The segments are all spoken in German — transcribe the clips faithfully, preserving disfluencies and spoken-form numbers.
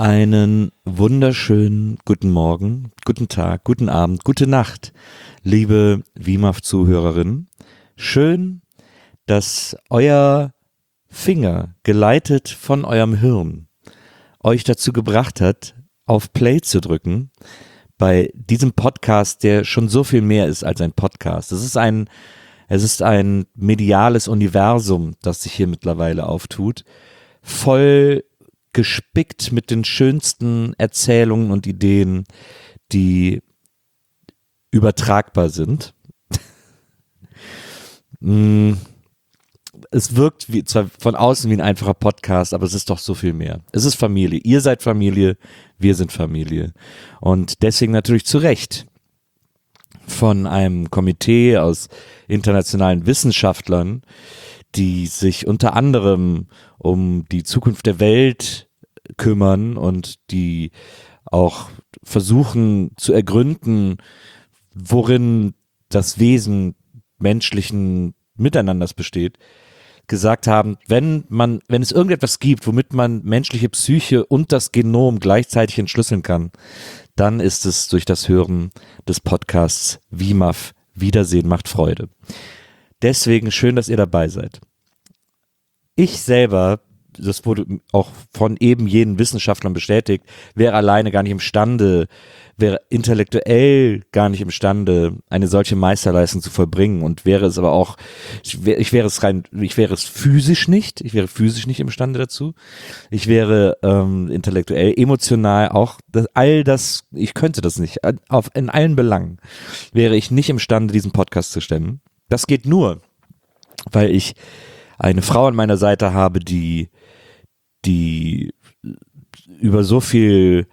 Einen wunderschönen guten Morgen, guten Tag, guten Abend, gute Nacht, liebe W M A F-Zuhörerinnen. Schön, dass euer Finger, geleitet von eurem Hirn, euch dazu gebracht hat, auf Play zu drücken bei diesem Podcast, der schon so viel mehr ist als ein Podcast. Es ist ein, es ist ein mediales Universum, das sich hier mittlerweile auftut, voll gespickt mit den schönsten Erzählungen und Ideen, die übertragbar sind. Es wirkt wie, zwar von außen wie ein einfacher Podcast, aber es ist doch so viel mehr. Es ist Familie. Ihr seid Familie, wir sind Familie. Und deswegen natürlich zu Recht von einem Komitee aus internationalen Wissenschaftlern, die sich unter anderem um die Zukunft der Welt kümmern und die auch versuchen zu ergründen, worin das Wesen menschlichen Miteinanders besteht, gesagt haben, wenn man, wenn es irgendetwas gibt, womit man menschliche Psyche und das Genom gleichzeitig entschlüsseln kann, dann ist es durch das Hören des Podcasts W M A F Wiedersehen macht Freude. Deswegen schön, dass ihr dabei seid. Ich selber, das wurde auch von eben jenen Wissenschaftlern bestätigt, wäre alleine gar nicht imstande, wäre intellektuell gar nicht imstande, eine solche Meisterleistung zu vollbringen und wäre es aber auch, ich wäre, ich wäre es rein, ich wäre es physisch nicht, ich wäre physisch nicht imstande dazu. Ich wäre ähm, intellektuell, emotional auch, das, all das, ich könnte das nicht, auf, in allen Belangen wäre ich nicht imstande, diesen Podcast zu stemmen. Das geht nur, weil ich eine Frau an meiner Seite habe, die, die über so viel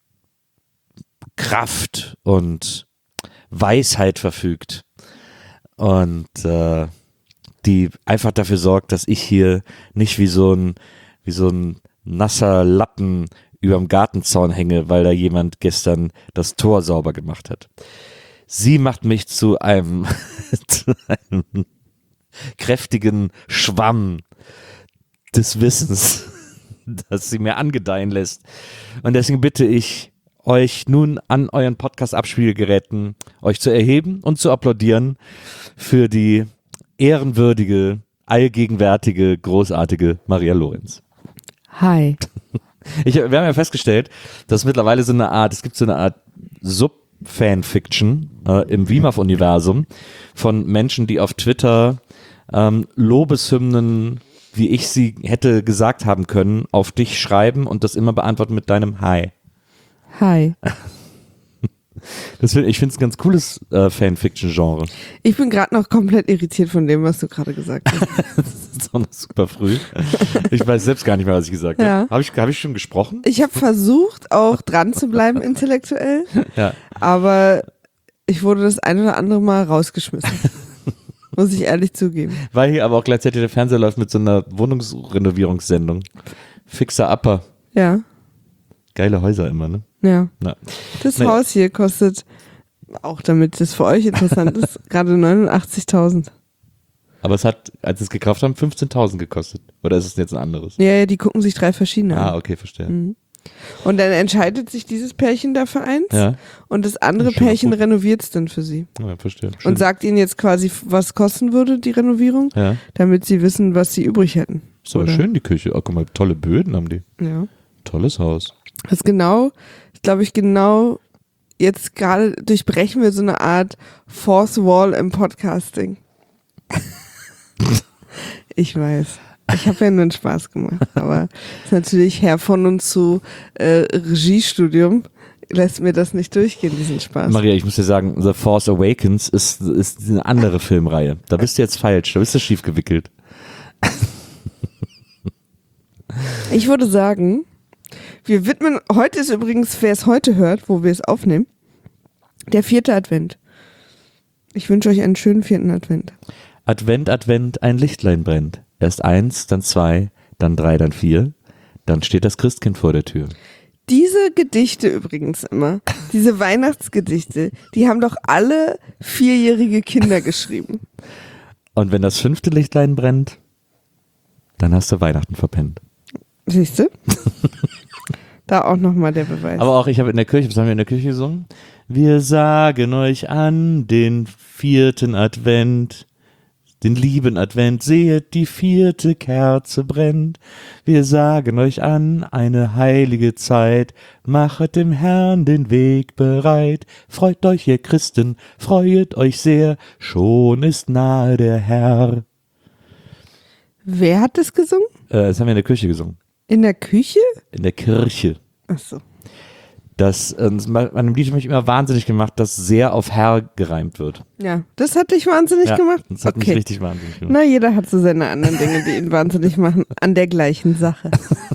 Kraft und Weisheit verfügt und äh, die einfach dafür sorgt, dass ich hier nicht wie so ein, wie so ein nasser Lappen überm Gartenzaun hänge, weil da jemand gestern das Tor sauber gemacht hat. Sie macht mich zu einem, zu einem kräftigen Schwamm des Wissens, das sie mir angedeihen lässt. Und deswegen bitte ich euch nun an euren Podcast-Abspielgeräten euch zu erheben und zu applaudieren für die ehrenwürdige, allgegenwärtige, großartige Maria Lorenz. Hi. Ich, wir haben ja festgestellt, dass mittlerweile so eine Art, es gibt so eine Art Sub-Fanfiction äh, im W M A F-Universum von Menschen, die auf Twitter ähm, Lobeshymnen, wie ich sie hätte gesagt haben können, auf dich schreiben und das immer beantworten mit deinem Hi. Hi. Das find, ich finde es ein ganz cooles äh, Fanfiction-Genre. Ich bin gerade noch komplett irritiert von dem, was du gerade gesagt hast. Das ist auch noch super früh. Ich weiß selbst gar nicht mehr, was ich gesagt Ja. habe. Habe ich, hab ich schon gesprochen? Ich habe versucht, auch dran zu bleiben intellektuell, Ja. aber ich wurde das ein oder andere Mal rausgeschmissen. Muss ich ehrlich zugeben. Weil hier aber auch gleichzeitig der Fernseher läuft mit so einer Wohnungsrenovierungssendung. Fixer Upper. Ja, Geile Häuser immer, ne? ja. Na. Das Nee. Haus hier kostet, auch damit das für euch interessant ist, gerade neunundachtzigtausend. Aber es hat, als wir es gekauft haben, fünfzehntausend gekostet. Oder ist es jetzt ein anderes? Ja, ja, die gucken sich drei verschiedene an. Ah, okay, verstehe. Mhm. Und dann entscheidet sich dieses Pärchen dafür eins Ja, und das andere Schon mal Pärchen gut. renoviert es dann für sie. ja verstehe. Schön. Und sagt ihnen jetzt quasi, was kosten würde die Renovierung, Ja, damit sie wissen, was sie übrig hätten. ist aber Oder? schön, die Küche. Oh, guck mal, tolle Böden haben die. Ja. Tolles Haus. Das ist genau, glaube ich, genau jetzt gerade durchbrechen wir so eine Art Fourth Wall im Podcasting. Ich weiß. Ich habe ja nur einen Spaß gemacht, aber ist natürlich Herr von und zu äh, Regiestudium lässt mir das nicht durchgehen, diesen Spaß. Maria, ich muss dir sagen, The Force Awakens ist, ist eine andere Filmreihe. Da bist du jetzt falsch, da bist du schief gewickelt. Ich würde sagen, wir widmen, heute ist übrigens, wer es heute hört, wo wir es aufnehmen, der vierte Advent. Ich wünsche euch einen schönen vierten Advent. Advent, Advent, ein Lichtlein brennt. Erst eins, dann zwei, dann drei, dann vier. Dann steht das Christkind vor der Tür. Diese Gedichte übrigens immer, diese Weihnachtsgedichte, die haben doch alle vierjährige Kinder geschrieben. Und wenn das fünfte Lichtlein brennt, dann hast du Weihnachten verpennt. Siehst du? Da auch nochmal der Beweis. Aber auch, ich habe in der Kirche, was haben wir in der Kirche gesungen? Wir sagen euch an den vierten Advent, den lieben Advent, sehet, die vierte Kerze brennt. Wir sagen euch an, eine heilige Zeit, machet dem Herrn den Weg bereit. Freut euch, ihr Christen, freuet euch sehr, schon ist nahe der Herr. Wer hat das gesungen? Äh, das haben wir in der Kirche gesungen. In der Küche? In der Kirche. Ach so. Das, äh, bei einem Lied habe ich immer wahnsinnig gemacht, dass sehr auf Herr gereimt wird. Ja, das hat dich wahnsinnig ja, gemacht? Das hat okay. mich richtig wahnsinnig gemacht. Na, jeder hat so seine anderen Dinge, die ihn wahnsinnig machen, an der gleichen Sache.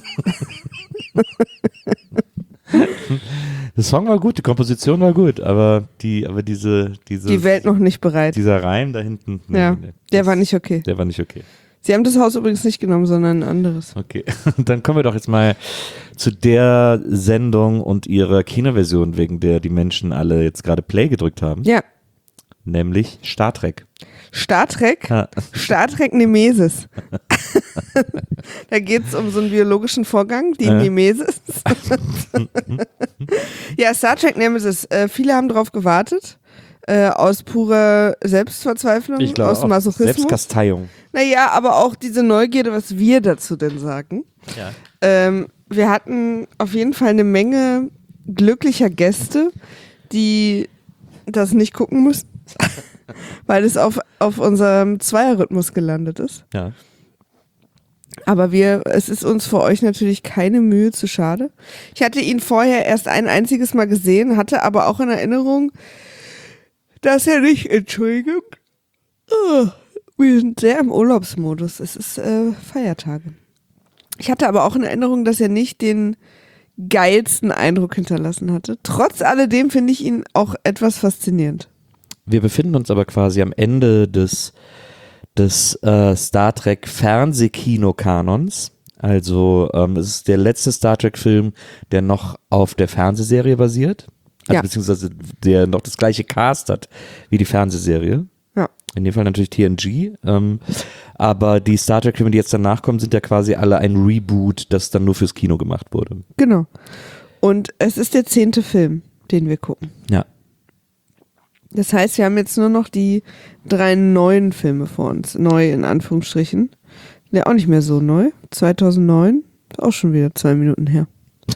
Der Song war gut, die Komposition war gut, aber die, aber diese, diese die Welt noch nicht bereit. Dieser Reim da hinten. Nee, ja, nee, der das, war nicht okay. Der war nicht okay. Sie haben das Haus übrigens nicht genommen, sondern ein anderes. Okay, dann kommen wir doch jetzt mal zu der Sendung und ihrer Kinoversion, wegen der die Menschen alle jetzt gerade Play gedrückt haben. Ja. Nämlich Star Trek. Star Trek? Ja. Star Trek Nemesis. Da geht es um so einen biologischen Vorgang, die äh. Nemesis. Ja, Star Trek Nemesis. Äh, viele haben drauf gewartet. Äh, aus purer Selbstverzweiflung, ich glaube, aus Masochismus. Selbstkasteiung. Naja, aber auch diese Neugierde, was wir dazu denn sagen. Ja. Ähm, wir hatten auf jeden Fall eine Menge glücklicher Gäste, die das nicht gucken mussten, weil es auf, auf unserem Zweierrhythmus gelandet ist. Ja. Aber wir, es ist uns für euch natürlich keine Mühe zu schade. Ich hatte ihn vorher erst ein einziges Mal gesehen, hatte aber auch in Erinnerung, dass er nicht, Entschuldigung, oh, wir sind sehr im Urlaubsmodus, es ist äh, Feiertage. Ich hatte aber auch in Erinnerung, dass er nicht den geilsten Eindruck hinterlassen hatte. Trotz alledem finde ich ihn auch etwas faszinierend. Wir befinden uns aber quasi am Ende des, des äh, Star Trek Fernsehkino-Kanons. Also ähm, es ist der letzte Star Trek-Film, der noch auf der Fernsehserie basiert. Also ja. beziehungsweise der noch das gleiche Cast hat wie die Fernsehserie. Ja. In dem Fall natürlich T N G. Ähm, aber die Star Trek-Filme, die jetzt danach kommen, sind ja quasi alle ein Reboot, das dann nur fürs Kino gemacht wurde. Genau. Und es ist der zehnte Film, den wir gucken. Ja. Das heißt, wir haben jetzt nur noch die drei neuen Filme vor uns. Neu in Anführungsstrichen. Ja, auch nicht mehr so neu. zweitausendneun. Ist auch schon wieder zwei Minuten her.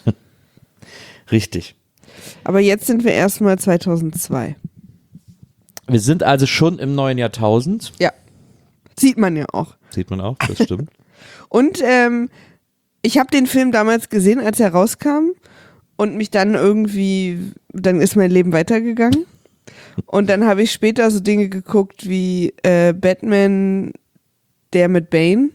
Richtig. Aber jetzt sind wir erstmal zweitausendzwei. Wir sind also schon im neuen Jahrtausend. Ja. Sieht man ja auch. Sieht man auch, das stimmt. Und ähm, ich habe den Film damals gesehen, als er rauskam und mich dann irgendwie, dann ist mein Leben weitergegangen. Und dann habe ich später so Dinge geguckt wie äh, Batman, der mit Bane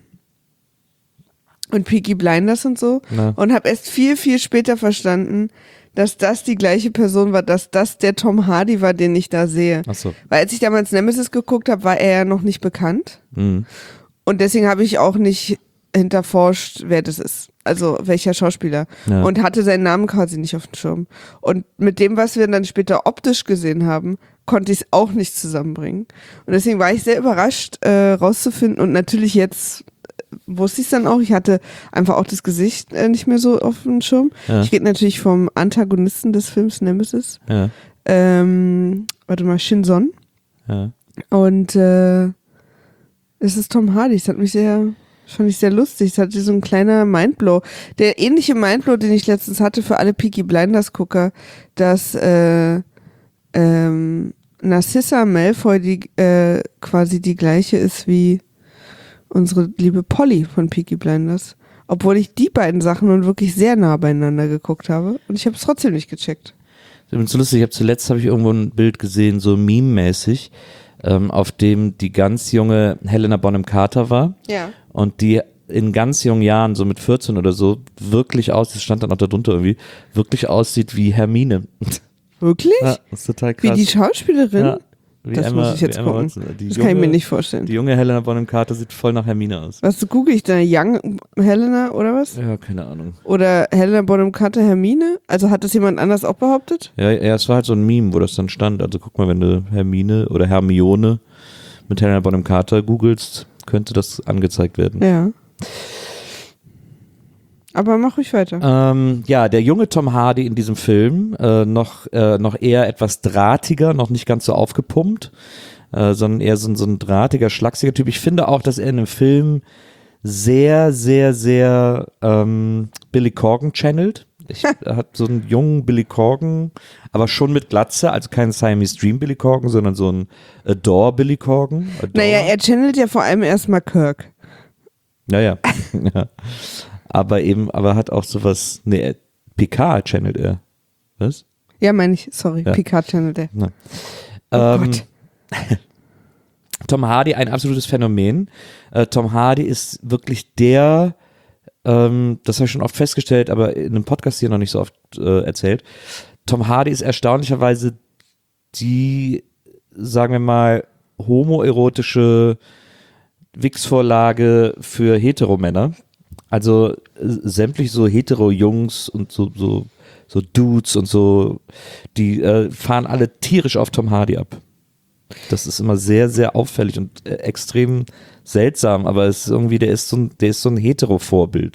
und Peaky Blinders und so. Na. Und habe erst viel, viel später verstanden, dass das die gleiche Person war, dass das der Tom Hardy war, den ich da sehe. Ach so. Weil als ich damals Nemesis geguckt habe, war er ja noch nicht bekannt. Mhm. Und deswegen habe ich auch nicht hinterforscht, wer das ist. Also welcher Schauspieler. Ja. Und hatte seinen Namen quasi nicht auf dem Schirm. Und mit dem, was wir dann später optisch gesehen haben, konnte ich es auch nicht zusammenbringen. Und deswegen war ich sehr überrascht, äh, rauszufinden. Und natürlich jetzt wusste ich es dann auch. Ich hatte einfach auch das Gesicht äh, nicht mehr so auf dem Schirm. Ja. Ich rede natürlich vom Antagonisten des Films Nemesis. Ja. Ähm, warte mal, Shinson. Ja. Und äh, es ist Tom Hardy. Das hat mich sehr, fand ich sehr lustig. Es hatte so ein kleiner Mindblow. Der ähnliche Mindblow, den ich letztens hatte für alle Peaky Blinders Gucker, dass äh, ähm, Narcissa Malfoy die äh, quasi die gleiche ist wie unsere liebe Polly von Peaky Blinders. Obwohl ich die beiden Sachen nun wirklich sehr nah beieinander geguckt habe. Und ich habe es trotzdem nicht gecheckt. Ich bin so lustig, ich habe zuletzt habe ich irgendwo ein Bild gesehen, so meme-mäßig, ähm, auf dem die ganz junge Helena Bonham Carter war. Ja. Und die in ganz jungen Jahren, so mit vierzehn oder so, wirklich aus, das stand dann auch da drunter irgendwie, wirklich aussieht wie Hermine. Wirklich? Ja, das ist total krass. Wie die Schauspielerin? Ja, wie das Emma, muss ich jetzt wie Emma gucken. Watson. Die Das junge, kann ich mir nicht vorstellen. Die junge Helena Bonham Carter sieht voll nach Hermine aus. Was google ich da? Young Helena oder was? Ja, keine Ahnung. Oder Helena Bonham Carter Hermine? Also hat das jemand anders auch behauptet? Ja, ja, es war halt so ein Meme, wo das dann stand. Also guck mal, wenn du Hermine oder Hermione mit Helena Bonham Carter googelst, könnte das angezeigt werden. Ja. Aber mach ruhig weiter. Ähm, ja, der junge Tom Hardy in diesem Film, äh, noch, äh, noch eher etwas drahtiger, noch nicht ganz so aufgepumpt, äh, sondern eher so, so ein drahtiger, schlachsiger Typ. Ich finde auch, dass er in dem Film sehr, sehr, sehr ähm, Billy Corgan channelt. Ich, er hat so einen jungen Billy Corgan, aber schon mit Glatze, also kein Siamese Dream Billy Corgan, sondern so ein Adore Billy Corgan. Adore. Naja, er channelt ja vor allem erstmal Kirk. Naja, ja. Aber eben, aber hat auch sowas, nee, Picard channelt er. Was? Ja, meine ich, sorry, Ja. Picard channelt er. Na. Oh ähm, Gott. Tom Hardy, ein absolutes Phänomen. Äh, Tom Hardy ist wirklich der, ähm, das habe ich schon oft festgestellt, aber in einem Podcast hier noch nicht so oft äh, erzählt. Tom Hardy ist erstaunlicherweise die, sagen wir mal, homoerotische Wix-Vorlage für Heteromänner. Also äh, sämtlich so Hetero-Jungs und so, so, so Dudes und so, die äh, fahren alle tierisch auf Tom Hardy ab. Das ist immer sehr, sehr auffällig und äh, extrem seltsam, aber es ist irgendwie, der ist so ein, der ist so ein Hetero-Vorbild.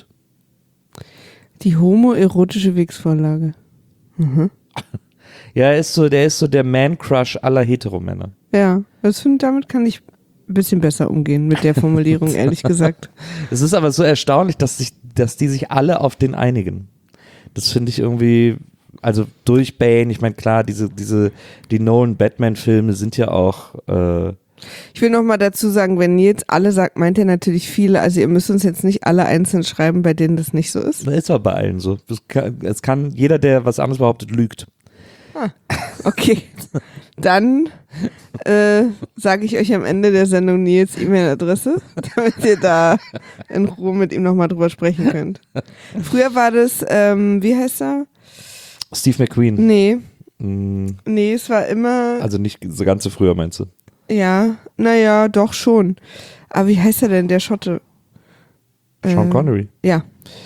Die homoerotische Wix-Vorlage. Mhm. Ja, er ist so, der ist so der Man-Crush aller Heteromänner. Ja, das find, damit kann ich ein bisschen besser umgehen mit der Formulierung, ehrlich gesagt. Es ist aber so erstaunlich, dass sich, dass die sich alle auf den einigen. Das finde ich irgendwie, also durch Bane, ich meine klar, diese, diese, die Nolan-Batman-Filme sind ja auch, äh, Ich will noch mal dazu sagen, wenn Nils alle sagt, meint er natürlich viele. Also ihr müsst uns jetzt nicht alle einzeln schreiben, bei denen das nicht so ist. das ist aber bei allen so. Das kann, es kann, jeder, der was anderes behauptet, lügt. Ah, okay. Dann äh, sage ich euch am Ende der Sendung Nils E-Mail-Adresse, damit ihr da in Ruhe mit ihm nochmal drüber sprechen könnt. Früher war das, ähm, wie heißt er? Steve McQueen. Nee, Mm, nee, es war immer, Also nicht so ganz so früher, meinst du? ja, naja, doch schon. Aber wie heißt er denn, der Schotte? Sean Äh, Connery. Ja,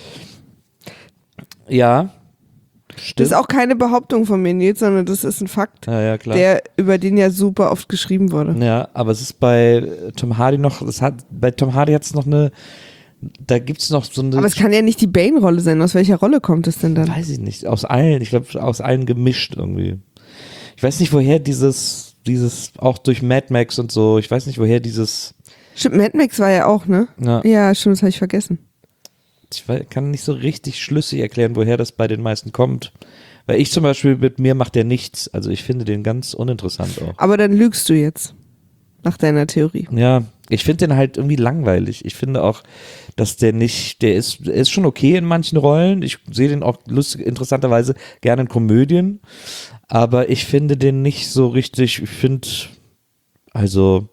Ja, das stimmt. ist auch keine Behauptung von mir, Nils, sondern das ist ein Fakt, ja, ja, klar. der über den ja super oft geschrieben wurde. Ja, aber es ist bei Tom Hardy noch, es hat, bei Tom Hardy hat es noch eine, da gibt es noch so eine, Aber es kann ja nicht die Bane-Rolle sein. Aus welcher Rolle kommt es denn dann? weiß ich nicht, aus allen, ich glaube aus allen gemischt irgendwie. Ich weiß nicht, woher dieses, dieses, auch durch Mad Max und so, ich weiß nicht, woher dieses, Stimmt, Mad Max war ja auch, ne? na, Ja, stimmt, das habe ich vergessen. ich weiß, kann nicht so richtig schlüssig erklären, woher das bei den meisten kommt. Weil ich zum Beispiel, mit mir macht der nichts, also ich finde den ganz uninteressant auch. Aber dann lügst du jetzt. Nach deiner Theorie. Ja, ich finde den halt irgendwie langweilig. Ich finde auch, dass der nicht, der ist, der ist schon okay in manchen Rollen. Ich sehe den auch lustig, interessanterweise gerne in Komödien. Aber ich finde den nicht so richtig, ich finde, also,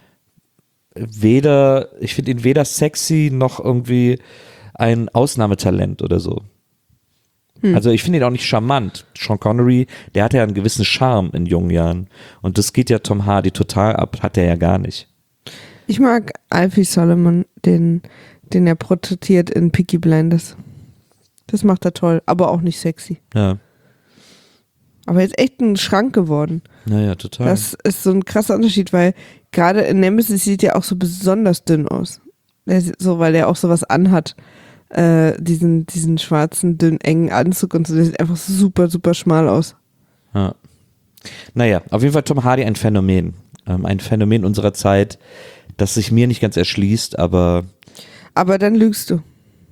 weder, ich finde ihn weder sexy noch irgendwie ein Ausnahmetalent oder so. Hm. Also ich finde ihn auch nicht charmant. Sean Connery, der hat ja einen gewissen Charme in jungen Jahren. Und das geht ja Tom Hardy total ab, hat er ja gar nicht. Ich mag Alfie Solomon, den, den er porträtiert in Peaky Blinders. Das macht er toll, aber auch nicht sexy. Ja, Aber jetzt echt ein Schrank geworden. naja, total. Das ist so ein krasser Unterschied, weil gerade in Nemesis sieht er auch so besonders dünn aus. Der sieht so, weil er auch sowas anhat. Äh, diesen, diesen schwarzen, dünnen, engen Anzug und so. Der sieht einfach super, super schmal aus. Ja. Naja, auf jeden Fall Tom Hardy ein Phänomen. Ähm, ein Phänomen unserer Zeit, das sich mir nicht ganz erschließt, aber Aber dann lügst du.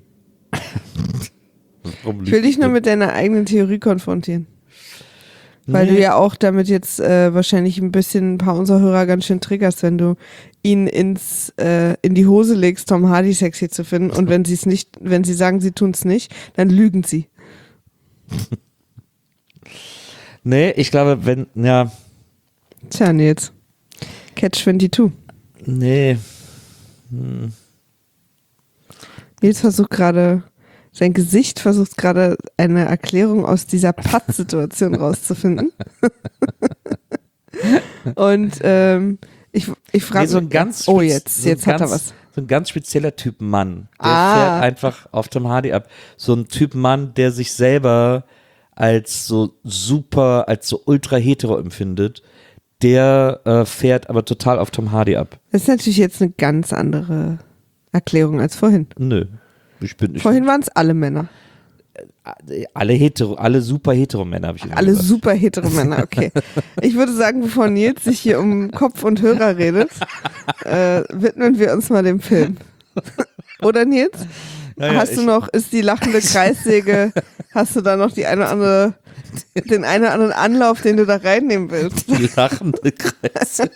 warum Ich will dich nur mit deiner eigenen Theorie konfrontieren. Weil du ja auch damit jetzt äh, wahrscheinlich ein bisschen ein paar unserer Hörer ganz schön triggerst, wenn du ihn ins äh, in die Hose legst, Tom Hardy sexy zu finden. Und wenn sie es nicht, wenn sie sagen, sie tun es nicht, dann lügen sie. Nee, ich glaube, wenn, ja, Tja, Nils. Catch zweiundzwanzig. nee. Hm. Nils versucht gerade, sein Gesicht versucht gerade eine Erklärung aus dieser Patt-Situation rauszufinden. Und ähm, ich, ich frage Nee, so ein ganz oh spez- jetzt, so ein jetzt hat er ganz- was. So ein ganz spezieller Typ Mann. Der Ah. fährt einfach auf Tom Hardy ab. So ein Typ Mann, der sich selber als so super, als so ultra hetero empfindet, der äh, fährt aber total auf Tom Hardy ab. Das ist natürlich jetzt eine ganz andere Erklärung als vorhin. Nö. ich bin, ich Vorhin waren es alle Männer. Alle hetero, alle super hetero Männer habe ich immer Alle gesagt. super hetero Männer, okay. Ich würde sagen, bevor Nils sich hier um Kopf und Hörer redet, äh, widmen wir uns mal dem Film. Oder Nils? Ja, ja, hast du ich- noch, ist die lachende Kreissäge, hast du da noch die eine oder andere, den einen oder anderen Anlauf, den du da reinnehmen willst? Die lachende Kreise.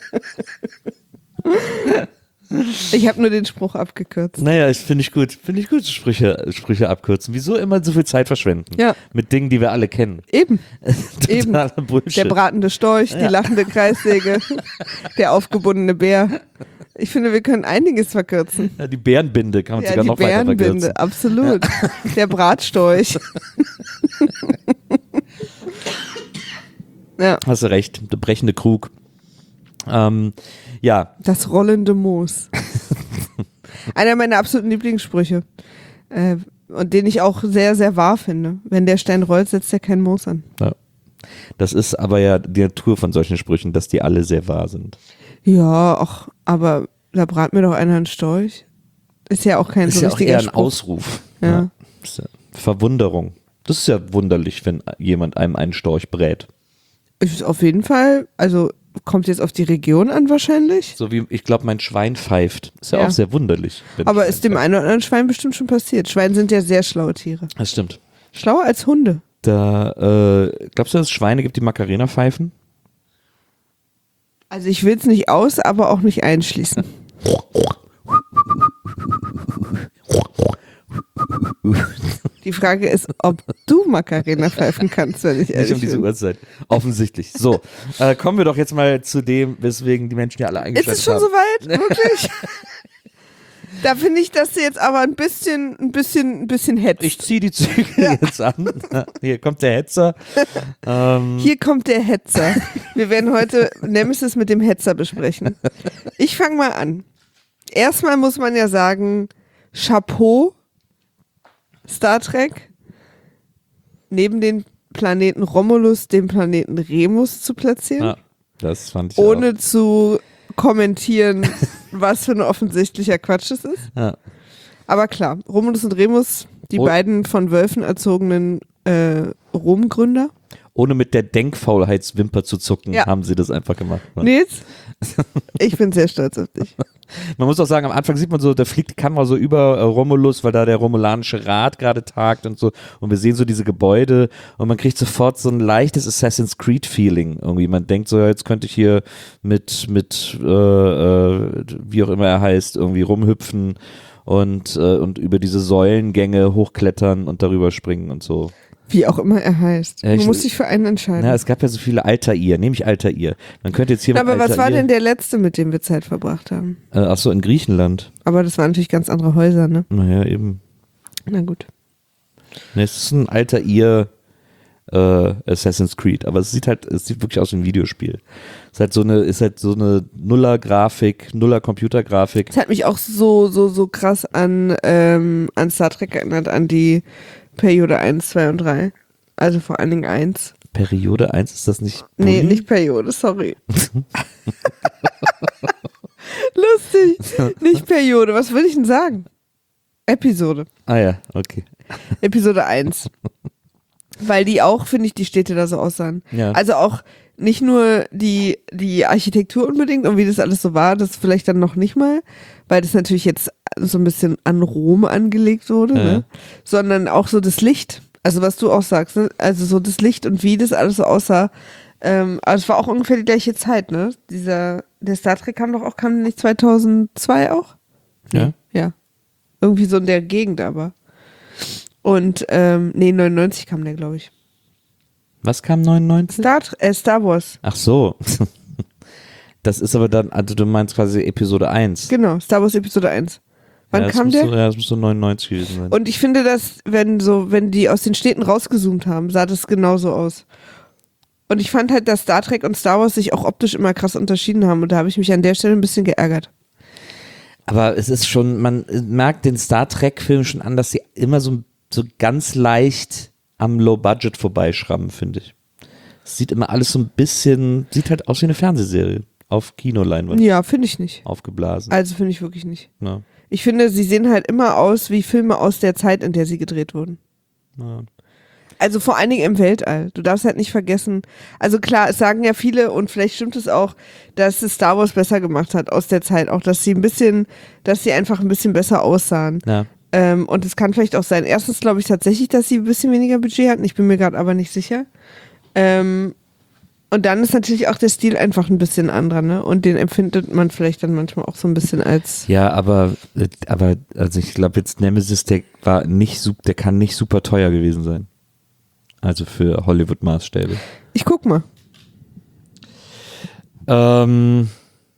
Ich habe nur den Spruch abgekürzt. Naja, ich finde ich gut. Finde ich gut, Sprüche, Sprüche abkürzen. Wieso immer so viel Zeit verschwenden? Ja. Mit Dingen, die wir alle kennen. Eben. Eben. Totaler Bullshit. Der bratende Storch, die lachende Kreissäge, der aufgebundene Bär. Ich finde, wir können einiges verkürzen. Ja, die Bärenbinde kann man Ja, sogar die noch weiter verkürzen. Bärenbinde, absolut. Der Bratstorch. Ja, Hast du recht, der brechende Krug. Ähm, ja, das rollende Moos. Einer meiner absoluten Lieblingssprüche. Äh, und den ich auch sehr, sehr wahr finde. Wenn der Stein rollt, setzt er kein Moos an. ja. Das ist aber ja die Natur von solchen Sprüchen, dass die alle sehr wahr sind. Ja, ach, aber da brat mir doch einer einen Storch. Ist ja auch kein Ist so ja auch richtiger eher ein Spruch. Ausruf. Ja. Ist ja Verwunderung. Das ist ja wunderlich, wenn jemand einem einen Storch brät. Ist auf jeden Fall, also kommt jetzt auf die Region an wahrscheinlich. So wie, ich glaube, mein Schwein pfeift. Ist ja, Ja. auch sehr wunderlich. wenn Aber Schwein ist dem pfeift. einen oder anderen Schwein bestimmt schon passiert. Schweine sind ja sehr schlaue Tiere. Das stimmt. Schlauer als Hunde. Da, äh, glaubst du, dass es Schweine gibt, die Macarena pfeifen? Also ich will es nicht aus, aber auch nicht einschließen. Die Frage ist, ob du Macarena pfeifen kannst, wenn ich Nicht ehrlich um diese bin. Uhrzeit. Offensichtlich. So, äh, kommen wir doch jetzt mal zu dem, weswegen die Menschen ja alle Ist eingeschaltet es schon haben. soweit? Wirklich? Da finde ich, dass du jetzt aber ein bisschen, ein bisschen, ein bisschen hetzt. Ich ziehe die Zügel jetzt an. Hier kommt der Hetzer. Ähm, Hier kommt der Hetzer. Wir werden heute Nemesis mit dem Hetzer besprechen. Ich fange mal an. Erstmal muss man ja sagen, Chapeau, Star Trek, neben den Planeten Romulus den Planeten Remus zu platzieren, ja, das fand ich ohne auch. zu kommentieren, was für ein offensichtlicher Quatsch es ist. Ja. Aber klar, Romulus und Remus, die Oh. beiden von Wölfen erzogenen äh, Rom-Gründer. Ohne mit der Denkfaulheitswimper zu zucken, Ja. haben sie das einfach gemacht. Ne? Nils, ich bin sehr stolz auf dich. Man muss auch sagen, am Anfang sieht man so, da fliegt die Kamera so über äh, Romulus, weil da der romulanische Rat gerade tagt und so. Und wir sehen so diese Gebäude und man kriegt sofort so ein leichtes Assassin's Creed Feeling irgendwie. Man denkt so, ja, jetzt könnte ich hier mit, mit äh, äh, wie auch immer er heißt, irgendwie rumhüpfen und, äh, und über diese Säulengänge hochklettern und darüber springen und so. Wie auch immer er heißt. Ja, Du ich- musst dich für einen entscheiden. Ja, es gab ja so viele Altair, nehme ich Altair. Man könnte jetzt hier Na, mit aber was war Altair- denn der letzte, mit dem wir Zeit verbracht haben? Äh, achso, in Griechenland. Aber das waren natürlich ganz andere Häuser, ne? Naja, eben. Na gut. Ne, es ist ein Altair äh, Assassin's Creed, aber es sieht halt, es sieht wirklich aus wie ein Videospiel. Es ist halt so eine, ist halt so eine Nuller-Grafik, Nuller-Computergrafik. Das hat mich auch so, so, so krass an, ähm, an Star Trek erinnert, an die Periode eins, zwei und drei. Also vor allen Dingen eins. Periode eins, ist das nicht? Nee, Bulli? nicht Periode, sorry. Lustig. Nicht Periode. Was will ich denn sagen? Episode. Ah ja, okay. Episode eins. Weil die auch, finde ich, die Städte da so aussahen. Ja. Also auch nicht nur die, die Architektur unbedingt und wie das alles so war, das vielleicht dann noch nicht mal, weil das natürlich jetzt so ein bisschen an Rom angelegt wurde, Ja. ne? Sondern auch so das Licht. Also was du auch sagst, ne? Also so das Licht und wie das alles so aussah. Ähm, aber es war auch ungefähr die gleiche Zeit, ne? Dieser, der Star Trek kam doch auch, kam nicht zweitausendzwei auch? Ja. Ja. Irgendwie so in der Gegend aber. Und, ähm, nee, neunundneunzig kam der, glaube ich. Was kam neunundneunzig? Star, äh, Star Wars. Ach so. Das ist aber dann, also du meinst quasi Episode eins. Genau, Star Wars Episode eins. Wann ja, das kam muss der? So, ja, das muss so neunundneunzig gewesen sein. Und ich finde, dass, wenn so, wenn die aus den Städten rausgezoomt haben, sah das genauso aus. Und ich fand halt, dass Star Trek und Star Wars sich auch optisch immer krass unterschieden haben. Und da habe ich mich an der Stelle ein bisschen geärgert. Aber es ist schon, man merkt den Star Trek-Film schon an, dass sie immer so, so ganz leicht am Low-Budget vorbeischrammen, finde ich. Es sieht immer alles so ein bisschen, sieht halt aus wie eine Fernsehserie auf Kinoleinwand Ja, finde ich nicht. aufgeblasen. Also finde ich wirklich nicht. Ja. Ich finde, sie sehen halt immer aus wie Filme aus der Zeit, in der sie gedreht wurden. Ja. Also vor allen Dingen im Weltall. Du darfst halt nicht vergessen, also klar, es sagen ja viele und vielleicht stimmt es auch, dass es Star Wars besser gemacht hat aus der Zeit, auch dass sie ein bisschen, dass sie einfach ein bisschen besser aussahen. Ja. Ähm, und es kann vielleicht auch sein, erstens glaube ich tatsächlich, dass sie ein bisschen weniger Budget hatten, ich bin mir gerade aber nicht sicher. Ähm, und dann ist natürlich auch der Stil einfach ein bisschen anderer, ne? Und den empfindet man vielleicht dann manchmal auch so ein bisschen als... Ja, aber, aber also ich glaube jetzt Nemesis, der war nicht, sup- der kann nicht super teuer gewesen sein. Also für Hollywood-Maßstäbe. Ich guck mal. Ähm,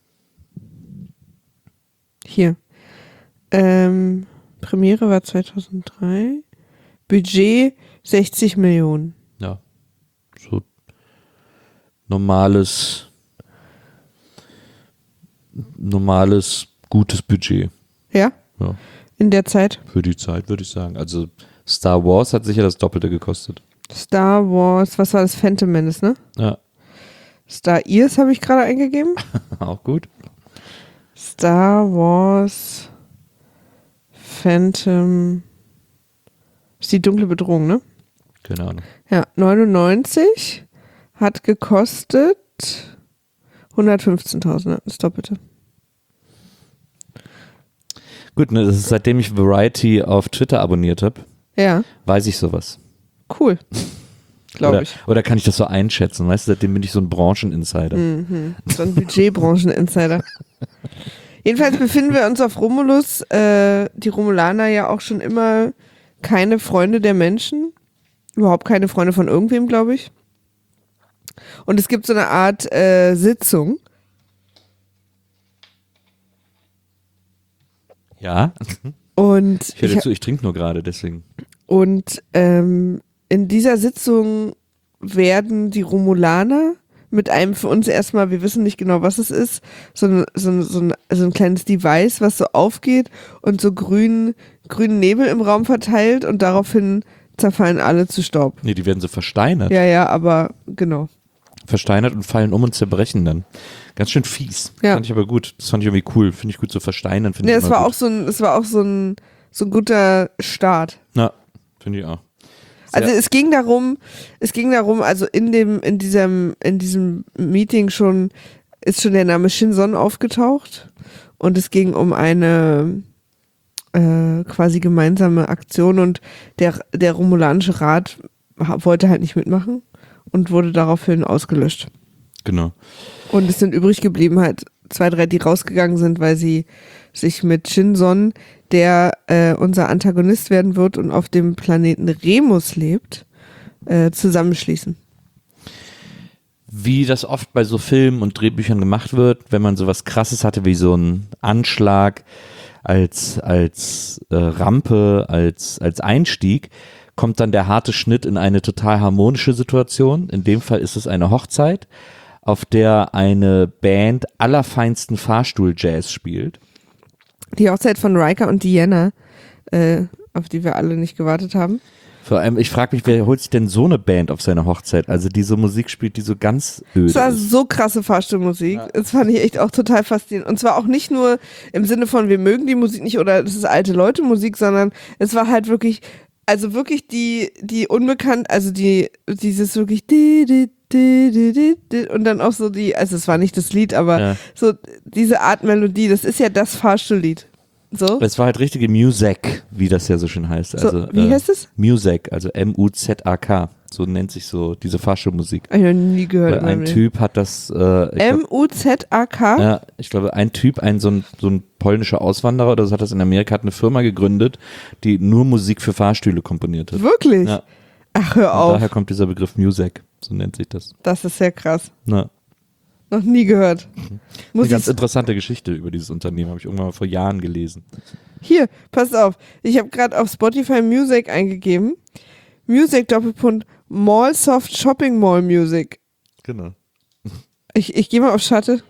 Hier. Ähm, Premiere war zweitausenddrei. Budget sechzig Millionen. ja, so normales, normales, gutes Budget. Ja? Ja, In der Zeit. für die Zeit würde ich sagen. Also Star Wars hat sicher das Doppelte gekostet. Star Wars, was war das? Phantom Menace, ne? Ja, Star Ears habe ich gerade eingegeben. auch gut. Star Wars Phantom ist die dunkle Bedrohung, ne? Keine Ahnung. Ja, neunundneunzig hat gekostet hundertfünfzehntausend, das Doppelte. Gut, ne, das ist seitdem ich Variety auf Twitter abonniert habe, Ja, weiß ich sowas. cool. Glaube Oder, ich. oder kann ich das so einschätzen? Weißt du, seitdem bin ich so ein Brancheninsider. Mhm. So ein Budgetbranchen-Insider. Jedenfalls befinden wir uns auf Romulus, äh, die Romulaner ja auch schon immer keine Freunde der Menschen. Überhaupt keine Freunde von irgendwem, glaube ich. Und es gibt so eine Art äh, Sitzung. Ja, Und ich höre ich, dir zu, ich trinke nur gerade, deswegen. Und ähm, in dieser Sitzung werden die Romulaner mit einem für uns erstmal, wir wissen nicht genau, was es ist, so ein, so ein, so ein, so ein kleines Device, was so aufgeht und so grünen, grünen Nebel im Raum verteilt und daraufhin zerfallen alle zu Staub. Nee, die werden so versteinert. Ja, ja, aber genau. Versteinert und fallen um und zerbrechen dann. Ganz schön fies. Ja. Fand ich aber gut. Das fand ich irgendwie cool. Finde ich gut zu versteinern. Finde Nee, ich es immer war gut. auch so ein, es war auch so ein, so ein guter Start. Na, finde ich auch. Sehr- Also es ging darum, es ging darum, also in dem, in diesem, in diesem Meeting schon, ist schon der Name Shinzon aufgetaucht und es ging um eine äh, quasi gemeinsame Aktion und der, der Romulanische Rat ha- wollte halt nicht mitmachen und wurde daraufhin ausgelöscht. Genau. Und es sind übrig geblieben halt zwei, drei, die rausgegangen sind, weil sie sich mit Shinzon, der äh, unser Antagonist werden wird und auf dem Planeten Remus lebt, äh, zusammenschließen. Wie das oft bei so Filmen und Drehbüchern gemacht wird, wenn man sowas Krasses hatte wie so einen Anschlag als, als äh, Rampe, als, als Einstieg, kommt dann der harte Schnitt in eine total harmonische Situation. In dem Fall ist es eine Hochzeit, auf der eine Band allerfeinsten Fahrstuhl-Jazz spielt. Die Hochzeit von Riker und Deanna, äh, auf die wir alle nicht gewartet haben. Vor allem, ich frage mich, wer holt sich denn so eine Band auf seine Hochzeit? Also diese Musik spielt, die so ganz öde Es war ist. so krasse Fahrstuhlmusik. Ja. Das fand ich echt auch total faszinierend. Und zwar auch nicht nur im Sinne von, wir mögen die Musik nicht oder das ist alte Leute Musik, sondern es war halt wirklich, also wirklich die, die unbekannt, also die, dieses wirklich di, di, di, di, di, di, und dann auch so die, also es war nicht das Lied, aber Ja. so diese Art Melodie, das ist ja das Fahrstuhllied. So? Es war halt richtige Music, wie das ja so schön heißt. So, Also, wie äh, heißt es? Music, also M U Z A K. So nennt sich so diese Fahrstuhlmusik. Hab ich noch nie gehört. Weil in meinem ein Leben. Typ hat das, äh, ich M glaub, U Z A K? ja, ich glaube, ein Typ, ein so ein, so ein polnischer Auswanderer oder so hat das in Amerika, hat eine Firma gegründet, die nur Musik für Fahrstühle komponiert hat. Wirklich? Ja. Ach, hör Und auf. daher kommt dieser Begriff Music, so nennt sich das. Das ist sehr krass. Na, Noch nie gehört. eine Muss ganz ich interessante Geschichte über dieses Unternehmen, habe ich irgendwann mal vor Jahren gelesen. Hier, pass auf. Ich habe gerade auf Spotify Music eingegeben. Music Doppelpunkt Mall Soft Shopping Mall Music. Genau. Ich, ich gehe mal auf Schatte.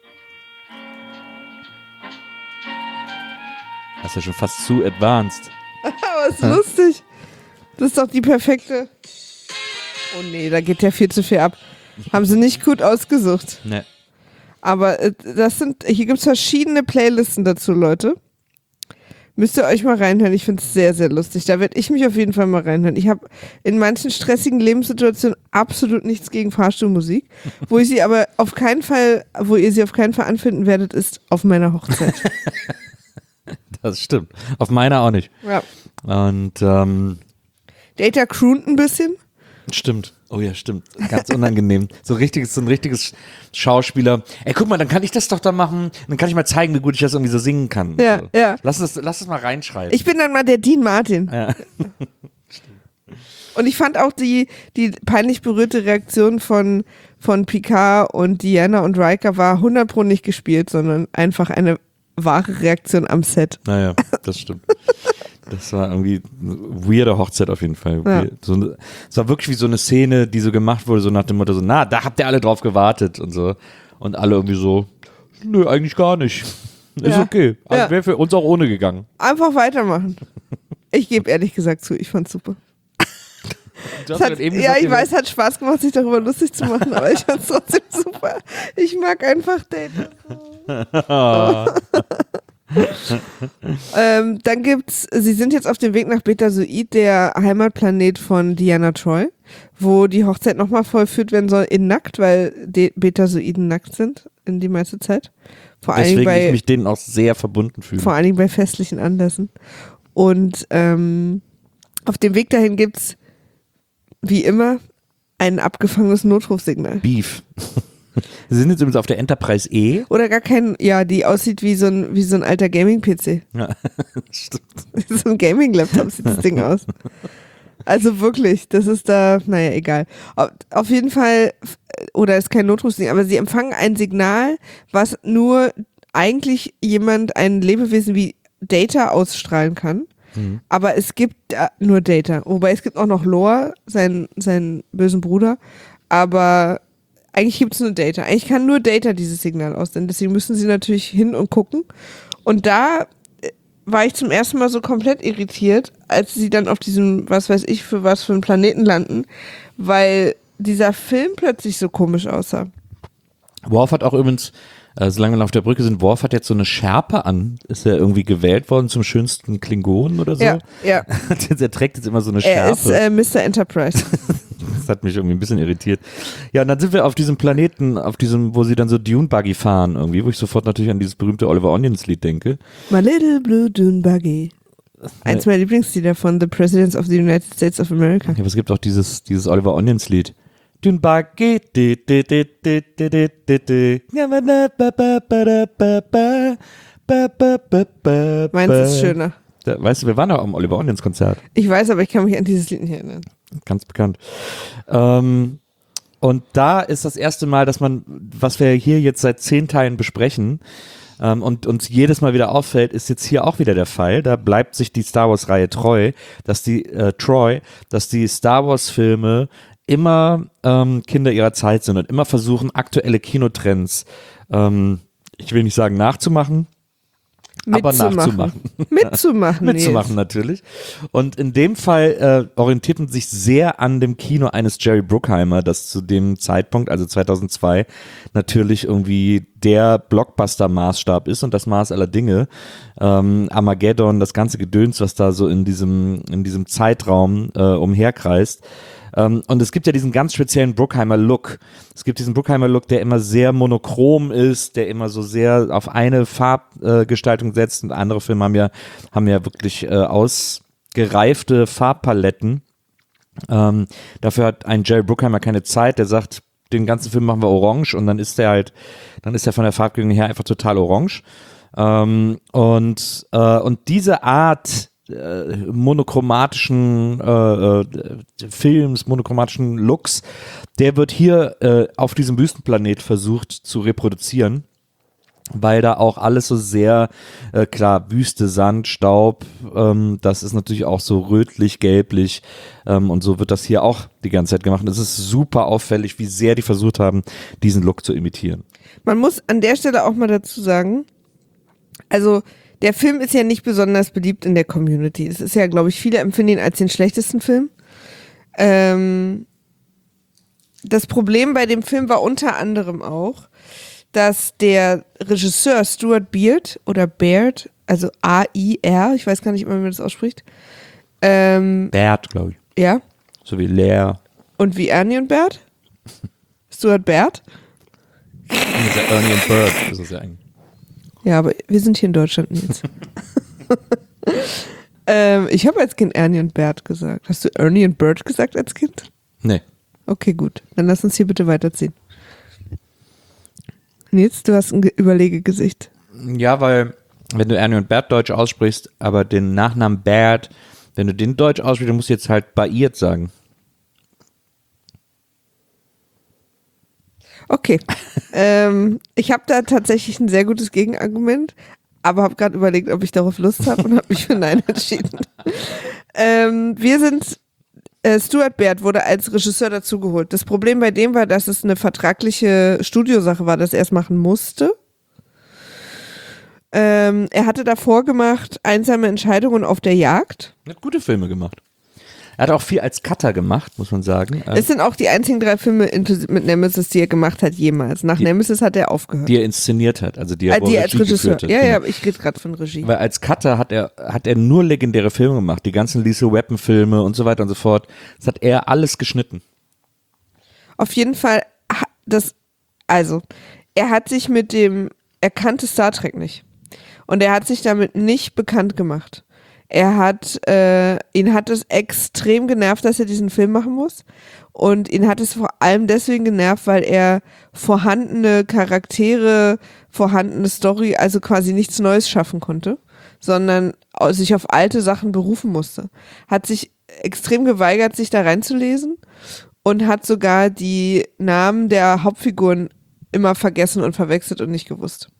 Das ist ja schon fast zu advanced. Aber ist lustig. Das ist doch die perfekte. Oh nee, da geht ja viel zu viel ab. Haben sie nicht gut ausgesucht. Ne. Aber äh, das sind, hier gibt es verschiedene Playlisten dazu, Leute. Müsst ihr euch mal reinhören. Ich finde es sehr, sehr lustig. Da werde ich mich auf jeden Fall mal reinhören. Ich habe in manchen stressigen Lebenssituationen absolut nichts gegen Fahrstuhlmusik. Wo ich sie aber auf keinen Fall, wo ihr sie auf keinen Fall anfinden werdet, ist auf meiner Hochzeit. Das stimmt. Auf meiner auch nicht. Ja. Und ähm, Data croont ein bisschen. Stimmt. Oh ja, stimmt. Ganz unangenehm. So richtiges, so ein richtiges Schauspieler. Ey, guck mal, dann kann ich das doch da machen. Dann kann ich mal zeigen, wie gut ich das irgendwie so singen kann. Ja, so. ja. Lass das, lass das mal reinschreiben. Ich bin dann mal der Dean Martin. Ja. Und ich fand auch die, die peinlich berührte Reaktion von, von Picard und Deanna und Riker war hundert Pro nicht gespielt, sondern einfach eine wahre Reaktion am Set. Naja, das stimmt. Das war irgendwie eine weirde Hochzeit auf jeden Fall. Ja. So eine, es war wirklich wie so eine Szene, die so gemacht wurde, so nach dem Motto so, na, da habt ihr alle drauf gewartet und so. Und alle irgendwie so, nö, eigentlich gar nicht. Ist Ja. okay. Also Ja. wäre für uns auch ohne gegangen. Einfach weitermachen. Ich gebe ehrlich gesagt zu, ich fand's super. Du Es hast hat, gerade eben ja, gesagt, ich weiß, es hat Spaß gemacht, sich darüber lustig zu machen, aber ich fand's trotzdem super. Ich mag einfach Data. ähm, dann gibt's, sie sind jetzt auf dem Weg nach Betazoid, der Heimatplanet von Deanna Troi, wo die Hochzeit nochmal vollführt werden soll in nackt, weil die Betazoiden nackt sind in die meiste Zeit. Vor allen Dingen Deswegen bei, ich mich denen auch sehr verbunden fühle. vor allen Dingen bei festlichen Anlässen. Und ähm, auf dem Weg dahin gibt's wie immer ein abgefangenes Notrufsignal. Beef. Sie sind jetzt übrigens auf der Enterprise E. Oder gar kein, ja, die aussieht wie so ein, wie so ein alter Gaming-P C. Ja, stimmt. So ein Gaming-Laptop sieht das Ding aus. Also wirklich, das ist da, naja, egal. Auf, auf jeden Fall, oder ist kein Notrufsignal, aber sie empfangen ein Signal, was nur eigentlich jemand, ein Lebewesen wie Data ausstrahlen kann. Mhm. Aber es gibt äh, nur Data. Wobei es gibt auch noch Lore, seinen, seinen bösen Bruder. Aber eigentlich gibt es nur Data. Eigentlich kann nur Data dieses Signal aussenden. Deswegen müssen sie natürlich hin und gucken. Und da war ich zum ersten Mal so komplett irritiert, als sie dann auf diesem, was weiß ich, für was für einen Planeten landen, weil dieser Film plötzlich so komisch aussah. Worf hat auch übrigens, äh, solange wir auf der Brücke sind, Worf hat jetzt so eine Schärpe an. Ist er irgendwie gewählt worden zum schönsten Klingonen oder so? Ja, ja. Er trägt jetzt immer so eine Er Schärpe. ist äh, Mister Enterprise. Das hat mich irgendwie ein bisschen irritiert. Ja, und dann sind wir auf diesem Planeten, auf diesem, wo sie dann so Dune-Buggy fahren irgendwie, wo ich sofort natürlich an dieses berühmte Oliver Onions-Lied denke. My little blue Dune Buggy. Eins meiner Lieblingslieder von The Presidents of the United States of America. Ja, aber es gibt auch dieses, dieses Oliver Onions-Lied. Dune-Buggy. di, di, di, di, di, di, di, di. Meins ist schöner. Da, weißt du, wir waren doch am Oliver Onions-Konzert. Ich weiß, aber ich kann mich an dieses Lied nicht erinnern. Ganz bekannt. Ähm, und da ist das erste Mal, dass man, was wir hier jetzt seit zehn Teilen besprechen ähm, und uns jedes Mal wieder auffällt, ist jetzt hier auch wieder der Fall. Da bleibt sich die Star Wars-Reihe treu, dass die äh, Troy, dass die Star Wars-Filme immer ähm, Kinder ihrer Zeit sind und immer versuchen, aktuelle Kinotrends, ähm, ich will nicht sagen nachzumachen, aber nachzumachen. Mitzumachen. Mitzumachen natürlich. Und in dem Fall äh, orientiert man sich sehr an dem Kino eines Jerry Bruckheimer, das zu dem Zeitpunkt, also zweitausendzwei, natürlich irgendwie der Blockbuster-Maßstab ist und das Maß aller Dinge. Ähm, Armageddon, das ganze Gedöns, was da so in diesem, in diesem Zeitraum äh, umherkreist. Um, und es gibt ja diesen ganz speziellen Bruckheimer-Look. Es gibt diesen Bruckheimer-Look, der immer sehr monochrom ist, der immer so sehr auf eine Farbgestaltung äh, setzt. Und andere Filme haben ja, haben ja wirklich äh, ausgereifte Farbpaletten. Ähm, dafür hat ein Jerry Bruckheimer keine Zeit. Der sagt, den ganzen Film machen wir orange und dann ist der halt, dann ist der von der Farbgebung her einfach total orange. Ähm, und, äh, und diese Art Äh, monochromatischen äh, äh, Films, monochromatischen Looks, der wird hier äh, auf diesem Wüstenplanet versucht zu reproduzieren, weil da auch alles so sehr, äh, klar, Wüste, Sand, Staub, ähm, das ist natürlich auch so rötlich, gelblich ähm, und so wird das hier auch die ganze Zeit gemacht. Und es ist super auffällig, wie sehr die versucht haben, diesen Look zu imitieren. Man muss an der Stelle auch mal dazu sagen, also der Film ist ja nicht besonders beliebt in der Community. Es ist ja, glaube ich, viele empfinden ihn als den schlechtesten Film. Ähm, das Problem bei dem Film war unter anderem auch, dass der Regisseur Stuart Beard oder Baird, also A I R, ich weiß gar nicht immer, wie man das ausspricht. Ähm, Bert, glaube ich. Ja. So wie Lea. Und wie Ernie und Bert? Stuart Bert? Das ist ja Ernie und Bert, das ist ja eigentlich. Ja, aber wir sind hier in Deutschland jetzt. ähm, ich habe als Kind Ernie und Bert gesagt. Hast du Ernie und Bert gesagt als Kind? Nee. Okay, gut. Dann lass uns hier bitte weiterziehen. Nils, du hast ein Ge- Überlegegesicht. Ja, weil wenn du Ernie und Bert deutsch aussprichst, aber den Nachnamen Bert, wenn du den deutsch aussprichst, dann musst du jetzt halt Baiert sagen. Okay. ähm, ich habe da tatsächlich ein sehr gutes Gegenargument, aber habe gerade überlegt, ob ich darauf Lust habe und habe mich für Nein entschieden. ähm, wir sind, äh, Stuart Baird wurde als Regisseur dazugeholt. Das Problem bei dem war, dass es eine vertragliche Studiosache war, dass er es machen musste. Ähm, er hatte davor gemacht Einsame Entscheidungen auf der Jagd. Er hat gute Filme gemacht. Er hat auch viel als Cutter gemacht, muss man sagen. Es sind auch die einzigen drei Filme mit Nemesis, die er gemacht hat jemals. Nach Die- Nemesis hat er aufgehört. Die er inszeniert hat, also die er, äh, wo die er er als Regie Regisseur. geführt hat. Ja, genau. ja, ich rede gerade von Regie. Weil als Cutter hat er, hat er nur legendäre Filme gemacht, die ganzen Lethal Weapon Filme und so weiter und so fort. Das hat er alles geschnitten. Auf jeden Fall, ha- das, also, er hat sich mit dem, er kannte Star Trek nicht. Und er hat sich damit nicht bekannt gemacht. Er hat, äh, ihn hat es extrem genervt, dass er diesen Film machen muss. Und ihn hat es vor allem deswegen genervt, weil er vorhandene Charaktere, vorhandene Story, also quasi nichts Neues schaffen konnte, sondern au- sich auf alte Sachen berufen musste. Hat sich extrem geweigert, sich da reinzulesen und hat sogar die Namen der Hauptfiguren immer vergessen und verwechselt und nicht gewusst.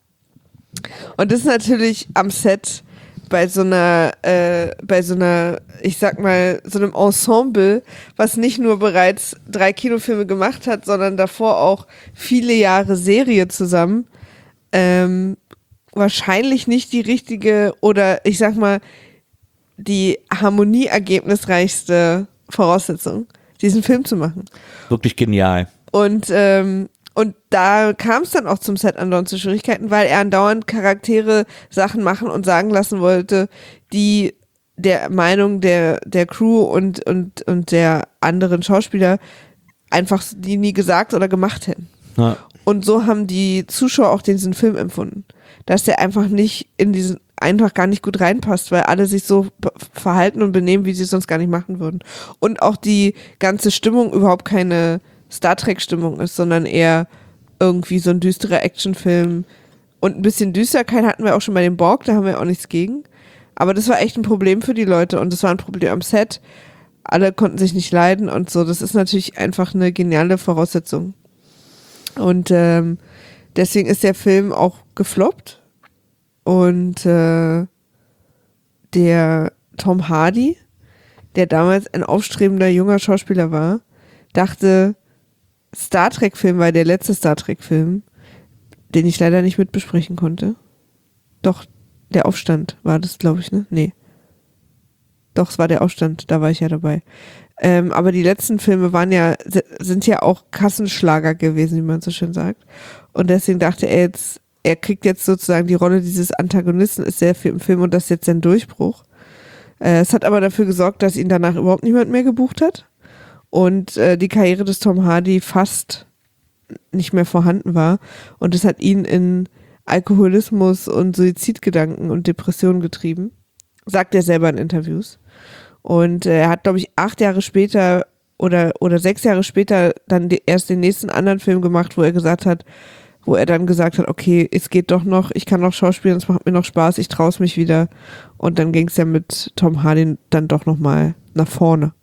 Und das ist natürlich am Set bei so einer, äh, bei so einer, ich sag mal, so einem Ensemble, was nicht nur bereits drei Kinofilme gemacht hat, sondern davor auch viele Jahre Serie zusammen, ähm, wahrscheinlich nicht die richtige oder ich sag mal, die harmonieergebnisreichste Voraussetzung, diesen Film zu machen. Wirklich genial. Und, ähm, und da kam es dann auch zum Set andauernd zu Schwierigkeiten, weil er andauernd Charaktere Sachen machen und sagen lassen wollte, die der Meinung der, der Crew und, und, und der anderen Schauspieler einfach die nie gesagt oder gemacht hätten. Ja. Und so haben die Zuschauer auch diesen Film empfunden. Dass der einfach nicht in diesen, einfach gar nicht gut reinpasst, weil alle sich so be- verhalten und benehmen, wie sie es sonst gar nicht machen würden. Und auch die ganze Stimmung überhaupt keine Star Trek-Stimmung ist, sondern eher irgendwie so ein düsterer Actionfilm. Und ein bisschen Düsterkeit hatten wir auch schon bei dem Borg, da haben wir auch nichts gegen. Aber das war echt ein Problem für die Leute und das war ein Problem am Set. Alle konnten sich nicht leiden und so. Das ist natürlich einfach eine geniale Voraussetzung. Und ähm, deswegen ist der Film auch gefloppt. Und äh, der Tom Hardy, der damals ein aufstrebender junger Schauspieler war, dachte, Star Trek-Film war der letzte Star Trek-Film, den ich leider nicht mit besprechen konnte. Doch, der Aufstand war das, glaube ich, ne? Nee. Doch, es war der Aufstand, da war ich ja dabei. Ähm, aber die letzten Filme waren ja, sind ja auch Kassenschlager gewesen, wie man so schön sagt. Und deswegen dachte er jetzt, er kriegt jetzt sozusagen die Rolle dieses Antagonisten, ist sehr viel im Film und das ist jetzt sein Durchbruch. Äh, es hat aber dafür gesorgt, dass ihn danach überhaupt niemand mehr gebucht hat. Und äh, die Karriere des Tom Hardy fast nicht mehr vorhanden war. Und das hat ihn in Alkoholismus und Suizidgedanken und Depressionen getrieben. Sagt er selber in Interviews. Und äh, er hat, glaube ich, acht Jahre später oder, oder sechs Jahre später dann die, erst den nächsten anderen Film gemacht, wo er gesagt hat, wo er dann gesagt hat, okay, es geht doch noch, ich kann noch schauspielen, es macht mir noch Spaß, ich traue es mich wieder. Und dann ging es ja mit Tom Hardy dann doch nochmal nach vorne.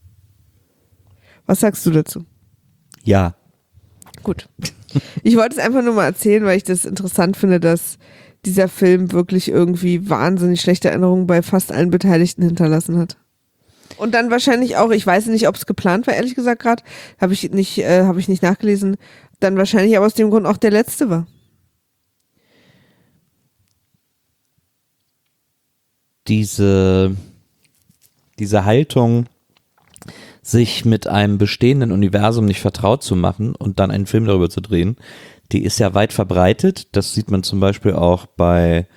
Was sagst du dazu? Ja. Gut. Ich wollte es einfach nur mal erzählen, weil ich das interessant finde, dass dieser Film wirklich irgendwie wahnsinnig schlechte Erinnerungen bei fast allen Beteiligten hinterlassen hat. Und dann wahrscheinlich auch, ich weiß nicht, ob es geplant war, ehrlich gesagt gerade, habe ich nicht, äh, habe ich nicht nachgelesen, dann wahrscheinlich aber aus dem Grund auch der letzte war. Diese, diese Haltung, sich mit einem bestehenden Universum nicht vertraut zu machen und dann einen Film darüber zu drehen, die ist ja weit verbreitet. Das sieht man zum Beispiel auch bei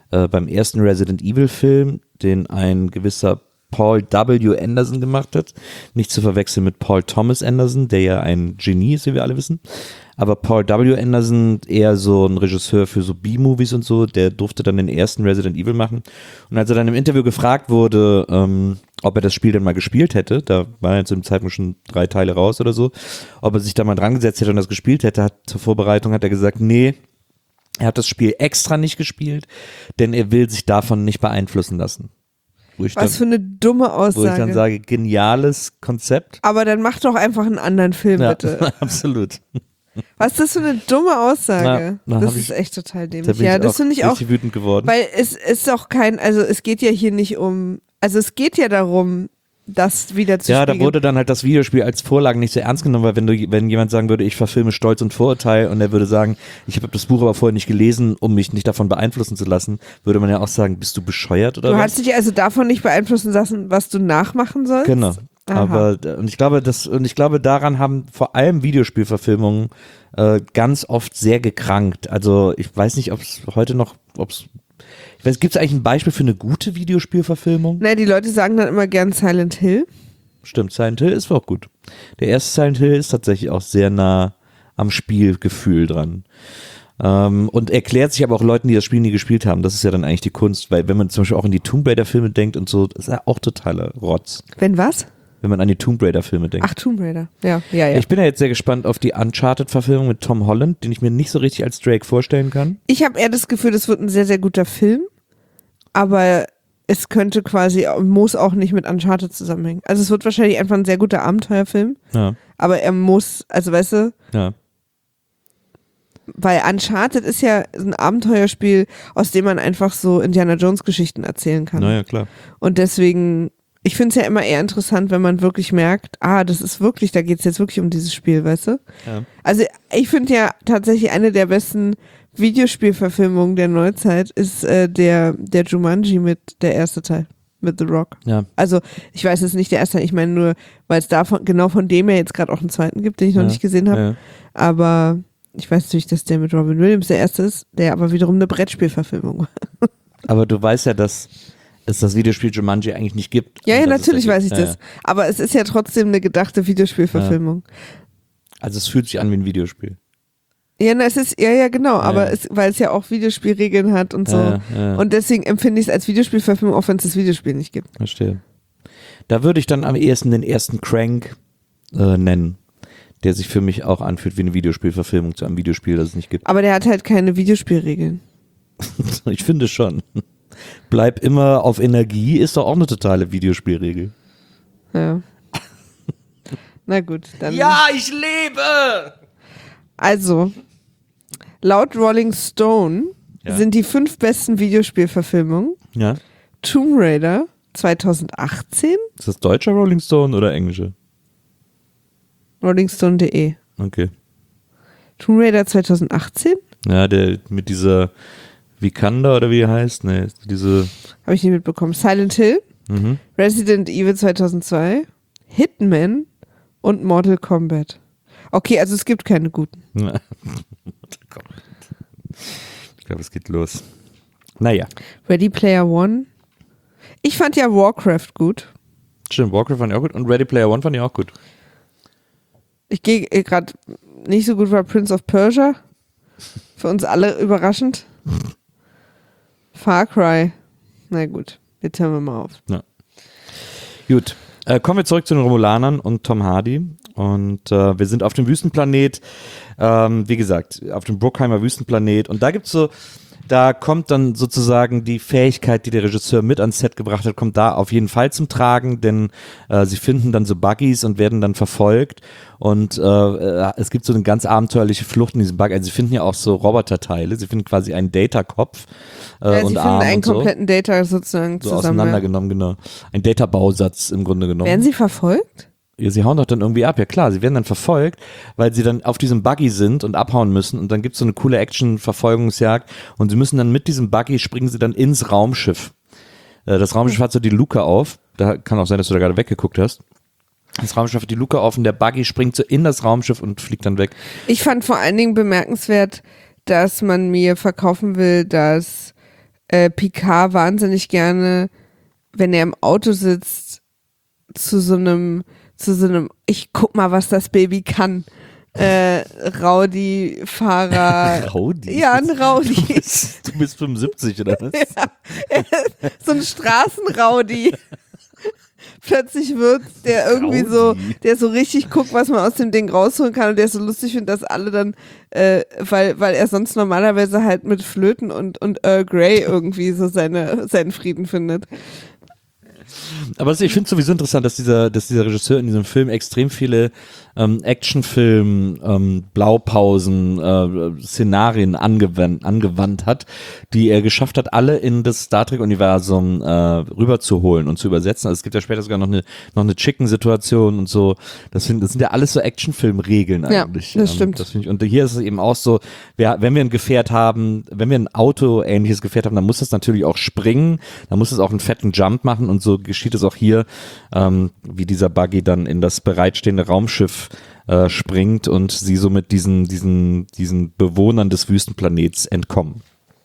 äh, beim ersten Resident Evil Film, den ein gewisser Paul W. Anderson gemacht hat. Nicht zu verwechseln mit Paul Thomas Anderson, der ja ein Genie ist, wie wir alle wissen. Aber Paul W. Anderson, eher so ein Regisseur für so B-Movies und so, der durfte dann den ersten Resident Evil machen. Und als er dann im Interview gefragt wurde, ähm, ob er das Spiel dann mal gespielt hätte, da waren ja zu dem Zeitpunkt schon drei Teile raus oder so, ob er sich da mal dran gesetzt hätte und das gespielt hätte, hat zur Vorbereitung hat er gesagt, nee, er hat das Spiel extra nicht gespielt, denn er will sich davon nicht beeinflussen lassen. Was dann, für eine dumme Aussage. Wo ich dann sage, geniales Konzept. Aber dann mach doch einfach einen anderen Film, ja, bitte. Absolut. Was ist das für eine dumme Aussage? Na, das ist ich, echt total dämlich. Da bin ja, ich das finde ich auch. Wütend geworden. Weil es ist auch kein, also es geht ja hier nicht um, also es geht ja darum, das wieder zu Ja, spiegeln. Da wurde dann halt das Videospiel als Vorlage nicht so ernst genommen, weil wenn du, wenn jemand sagen würde, ich verfilme Stolz und Vorurteil und er würde sagen, ich habe das Buch aber vorher nicht gelesen, um mich nicht davon beeinflussen zu lassen, würde man ja auch sagen, bist du bescheuert oder du was? Du hast dich also davon nicht beeinflussen lassen, was du nachmachen sollst? Genau. Aha. Aber und ich glaube, das und ich glaube, daran haben vor allem Videospielverfilmungen äh, ganz oft sehr gekrankt. Also ich weiß nicht, ob es heute noch, ob es ich weiß, gibt es eigentlich ein Beispiel für eine gute Videospielverfilmung? Naja, die Leute sagen dann immer gern Silent Hill. Stimmt, Silent Hill ist auch gut. Der erste Silent Hill ist tatsächlich auch sehr nah am Spielgefühl dran. Ähm, und erklärt sich aber auch Leuten, die das Spiel nie gespielt haben. Das ist ja dann eigentlich die Kunst, weil wenn man zum Beispiel auch in die Tomb Raider Filme denkt und so, das ist ja auch totaler Rotz. Wenn was? Wenn man an die Tomb Raider Filme denkt. Ach, Tomb Raider. Ja, ja, ja. Ich bin ja jetzt sehr gespannt auf die Uncharted-Verfilmung mit Tom Holland, den ich mir nicht so richtig als Drake vorstellen kann. Ich habe eher das Gefühl, das wird ein sehr, sehr guter Film, aber es könnte quasi, muss auch nicht mit Uncharted zusammenhängen. Also es wird wahrscheinlich einfach ein sehr guter Abenteuerfilm, ja. aber er muss, also weißt du, ja. weil Uncharted ist ja ein Abenteuerspiel, aus dem man einfach so Indiana Jones Geschichten erzählen kann. Naja, klar. Und deswegen, ich finde es ja immer eher interessant, wenn man wirklich merkt, ah, das ist wirklich, da geht es jetzt wirklich um dieses Spiel, weißt du? Ja. Also ich finde ja tatsächlich eine der besten Videospielverfilmungen der Neuzeit ist äh, der, der Jumanji mit der erste Teil, mit The Rock. Ja. Also ich weiß es nicht der erste Teil, ich meine nur, weil es davon, genau von dem ja jetzt gerade auch einen zweiten gibt, den ich noch ja. nicht gesehen habe. Ja. Aber ich weiß natürlich, dass der mit Robin Williams der erste ist, der aber wiederum eine Brettspielverfilmung war. Aber du weißt ja, dass es das Videospiel Jumanji eigentlich nicht gibt. Ja, ja, natürlich weiß ich ja, das. Ja. Aber es ist ja trotzdem eine gedachte Videospielverfilmung. Ja. Also es fühlt sich an wie ein Videospiel. Ja, na, es ist, ja, ja, genau, Ja. aber es, weil es ja auch Videospielregeln hat und so. Ja, ja. Und deswegen empfinde ich es als Videospielverfilmung, auch wenn es das Videospiel nicht gibt. Verstehe. Da würde ich dann am ehesten den ersten Crank äh, nennen, der sich für mich auch anfühlt wie eine Videospielverfilmung zu einem Videospiel, das es nicht gibt. Aber der hat halt keine Videospielregeln. Ich finde schon. Bleib immer auf Energie ist doch auch eine totale Videospielregel. Ja. Na gut, dann. Ja, ich lebe! Also, laut Rolling Stone Ja. sind die fünf besten Videospielverfilmungen Ja. Tomb Raider zweitausendachtzehn, Ist das deutscher Rolling Stone oder englische? rollingstone punkt de. Okay. Tomb Raider zweitausendachtzehn? Ja, der mit dieser Vikander oder wie er heißt, ne, diese Habe ich nicht mitbekommen. Silent Hill, mhm. Resident Evil zweitausendzwei, Hitman und Mortal Kombat. Okay, also es gibt keine guten. Ja. Ich glaube, es geht los. Naja. Ready Player One. Ich fand ja Warcraft gut. Stimmt, Warcraft fand ich auch gut und Ready Player One fand ich auch gut. Ich gehe gerade nicht so gut, war Prince of Persia. Für uns alle überraschend. Far Cry. Na gut, jetzt hören wir mal auf. Ja. Gut, äh, kommen wir zurück zu den Romulanern und Tom Hardy. Und äh, wir sind auf dem Wüstenplanet, ähm, wie gesagt, auf dem Bruckheimer Wüstenplanet. Und da gibt's so, da kommt dann sozusagen die Fähigkeit, die der Regisseur mit ans Set gebracht hat, kommt da auf jeden Fall zum Tragen, denn äh, sie finden dann so Buggies und werden dann verfolgt. Und äh, es gibt so eine ganz abenteuerliche Flucht in diesem Bug. Also sie finden ja auch so Roboterteile. Sie finden quasi einen Data-Kopf äh, Ja, sie und finden Arm einen und so. kompletten Data sozusagen So zusammen. auseinandergenommen, genau. Ein Data-Bausatz im Grunde genommen. Werden sie verfolgt? Ja, sie hauen doch dann irgendwie ab, ja klar, sie werden dann verfolgt, weil sie dann auf diesem Buggy sind und abhauen müssen und dann gibt's so eine coole Action-Verfolgungsjagd und sie müssen dann mit diesem Buggy, springen sie dann ins Raumschiff. Äh, Das Raumschiff hat so die Luke auf, da kann auch sein, dass du da gerade weggeguckt hast. Das Raumschiff hat die Luke auf und der Buggy springt so in das Raumschiff und fliegt dann weg. Ich fand vor allen Dingen bemerkenswert, dass man mir verkaufen will, dass äh, Picard wahnsinnig gerne, wenn er im Auto sitzt, zu so einem, zu so einem, ich guck mal, was das Baby kann. Äh, Rowdy-Fahrer. Rowdy? Ja, ein Rowdy. Du bist, du bist fünfundsiebzig, oder was? Ja, so ein Straßenrowdy. Plötzlich wird der irgendwie so, der so richtig guckt, was man aus dem Ding rausholen kann und der so lustig findet, dass alle dann, äh, weil, weil er sonst normalerweise halt mit Flöten und, und Earl Grey irgendwie so seine, seinen Frieden findet. Aber ich finde es sowieso interessant, dass dieser, dass dieser Regisseur in diesem Film extrem viele ähm, Actionfilm, ähm, Blaupausen, äh, Szenarien angewandt, angewandt hat, die er geschafft hat, alle in das Star Trek-Universum äh, rüberzuholen und zu übersetzen. Also es gibt ja später sogar noch eine, noch eine Chicken-Situation und so. Das sind, das sind ja alles so Actionfilm-Regeln eigentlich. Ja, das ähm, stimmt. Das find ich, und hier ist es eben auch so, wer, wenn wir ein Gefährt haben, wenn wir ein Auto-ähnliches Gefährt haben, dann muss das natürlich auch springen, dann muss es auch einen fetten Jump machen und so geschieht es auch hier, ähm, wie dieser Buggy dann in das bereitstehende Raumschiff äh, springt und sie somit diesen, diesen, diesen Bewohnern des Wüstenplanets entkommen.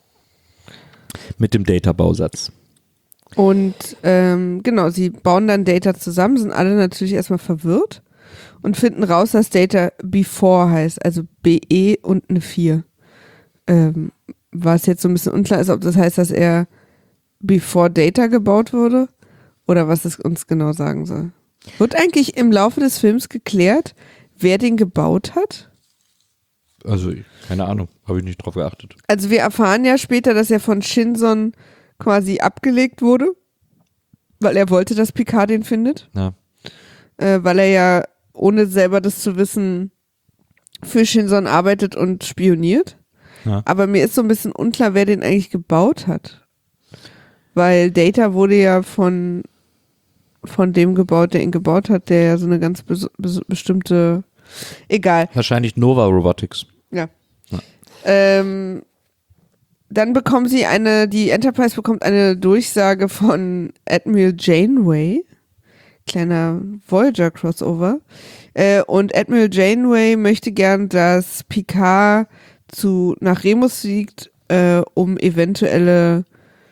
Mit dem Data-Bausatz. Und ähm, genau, sie bauen dann Data zusammen, sind alle natürlich erstmal verwirrt und finden raus, dass Data Before heißt, also B E und eine vier. Ähm, was jetzt so ein bisschen unklar ist, ob das heißt, dass er Before Data gebaut wurde oder was es uns genau sagen soll. Wird eigentlich im Laufe des Films geklärt, wer den gebaut hat? Also, keine Ahnung, habe ich nicht drauf geachtet. Also wir erfahren ja später, dass er von Shinson quasi abgelegt wurde, weil er wollte, dass Picard den findet. Ja. Äh, weil er ja, ohne selber das zu wissen, für Shinson arbeitet und spioniert. Ja. Aber mir ist so ein bisschen unklar, wer den eigentlich gebaut hat. Weil Data wurde ja von, von dem gebaut, der ihn gebaut hat, der ja so eine ganz bes- bes- bestimmte, egal. Wahrscheinlich Nova Robotics. Ja. Ja. Ähm, dann bekommen sie eine, die Enterprise bekommt eine Durchsage von Admiral Janeway, kleiner Voyager-Crossover, äh, und Admiral Janeway möchte gern, dass Picard zu, nach Remus fliegt, äh, um eventuelle,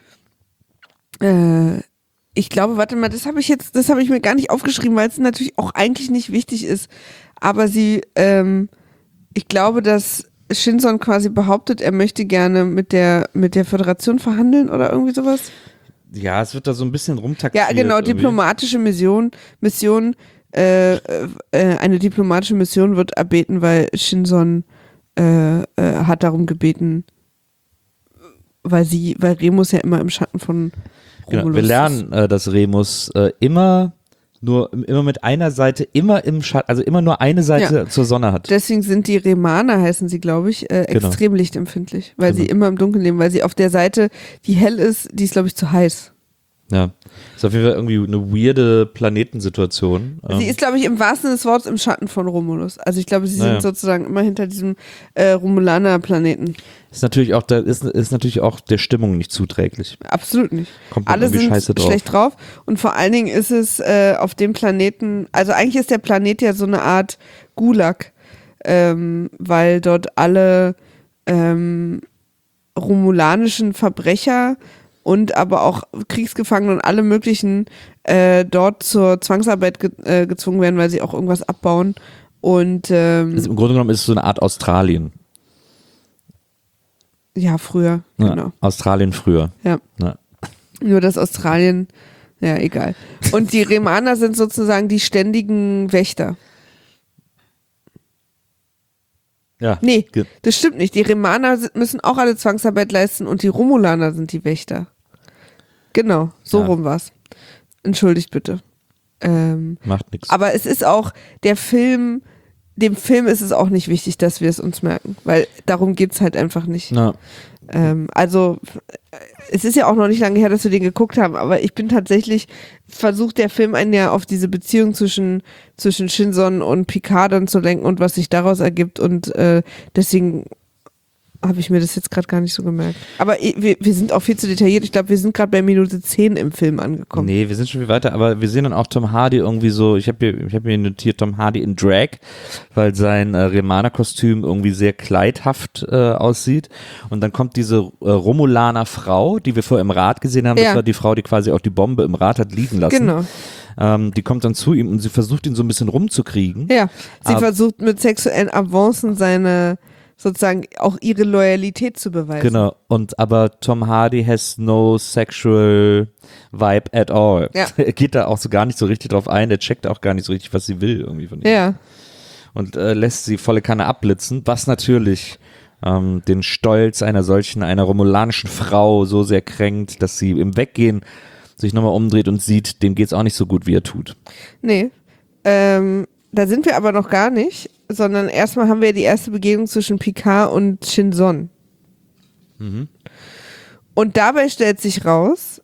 äh, ich glaube, warte mal, das habe ich jetzt, das habe ich mir gar nicht aufgeschrieben, weil es natürlich auch eigentlich nicht wichtig ist, aber sie, ähm, ich glaube, dass Shinson quasi behauptet, er möchte gerne mit der mit der Föderation verhandeln oder irgendwie sowas. Ja, es wird da so ein bisschen rumtaktiert. Ja, genau, irgendwie. diplomatische Mission, Mission, äh, äh, eine diplomatische Mission wird erbeten, weil Shinson äh, äh, hat darum gebeten, weil sie, weil Remus ja immer im Schatten von Romulus Genau, wir lernen, äh, dass Remus äh, immer nur immer mit einer Seite, immer im Schatten, also immer nur eine Seite Ja. zur Sonne hat. Deswegen sind die Remaner, heißen sie, glaube ich, äh, Genau. extrem lichtempfindlich, weil Genau. sie immer im Dunkeln leben, weil sie auf der Seite, die hell ist, die ist, glaube ich, zu heiß. Ja, ist auf jeden Fall irgendwie eine weirde Planetensituation. Sie Ähm, ist, glaube ich, im wahrsten Sinne des Wortes im Schatten von Romulus. Also ich glaube, sie Naja. sind sozusagen immer hinter diesem äh, Romulaner-Planeten. ist natürlich auch, da ist, ist natürlich auch der Stimmung nicht zuträglich. Absolut nicht. Kommt man Alle irgendwie sind scheiße drauf. schlecht drauf. Und vor allen Dingen ist es äh, auf dem Planeten, also eigentlich ist der Planet ja so eine Art Gulag, ähm, weil dort alle ähm, romulanischen Verbrecher und aber auch Kriegsgefangene und alle möglichen äh, dort zur Zwangsarbeit ge äh, gezwungen werden, weil sie auch irgendwas abbauen. Und ähm, Also im Grunde genommen ist es so eine Art Australien. ja, früher, Ja, genau. Australien früher. Ja. Ja. Nur dass Australien, ja, egal. Und die Remaner sind sozusagen die ständigen Wächter. Ja. Nee, Ge- das stimmt nicht. Die Remaner sind, müssen auch alle Zwangsarbeit leisten und die Romulaner sind die Wächter. Genau, so Ja. rum war's. Entschuldigt bitte. Ähm, Macht nichts. aber es ist auch, der Film, dem Film ist es auch nicht wichtig, dass wir es uns merken, weil darum geht's halt einfach nicht. Na, Ähm, also es ist ja auch noch nicht lange her, dass wir den geguckt haben, aber ich bin tatsächlich, versucht der Film einen ja auf diese Beziehung zwischen, zwischen Shinson und Picard dann zu lenken und was sich daraus ergibt und äh, deswegen habe ich mir das jetzt gerade gar nicht so gemerkt. Aber wir, wir sind auch viel zu detailliert. Ich glaube, wir sind gerade bei Minute zehn im Film angekommen. Nee, wir sind schon viel weiter, aber wir sehen dann auch Tom Hardy irgendwie so, ich habe hier, ich hab hier notiert Tom Hardy in Drag, weil sein äh, Remana-Kostüm irgendwie sehr kleidhaft äh, aussieht. Und dann kommt diese äh, Romulaner Frau, die wir vorher im Rad gesehen haben. Das Ja. war die Frau, die quasi auch die Bombe im Rad hat liegen lassen. Genau. Ähm, die kommt dann zu ihm und sie versucht ihn so ein bisschen rumzukriegen. Ja, sie Aber- versucht mit sexuellen Avancen seine, sozusagen auch ihre Loyalität zu beweisen. Genau, und aber Tom Hardy has no sexual vibe at all. Ja. Er geht da auch so gar nicht so richtig drauf ein, der checkt auch gar nicht so richtig, was sie will irgendwie von ihm. Ja, Und äh, lässt sie volle Kanne abblitzen, was natürlich ähm, den Stolz einer solchen, einer romulanischen Frau so sehr kränkt, dass sie im Weggehen sich nochmal umdreht und sieht, dem geht's auch nicht so gut, wie er tut. nee. Ähm, da sind wir aber noch gar nicht, sondern erstmal haben wir die erste Begegnung zwischen Picard und Shinzon. Mhm. Und dabei stellt sich raus,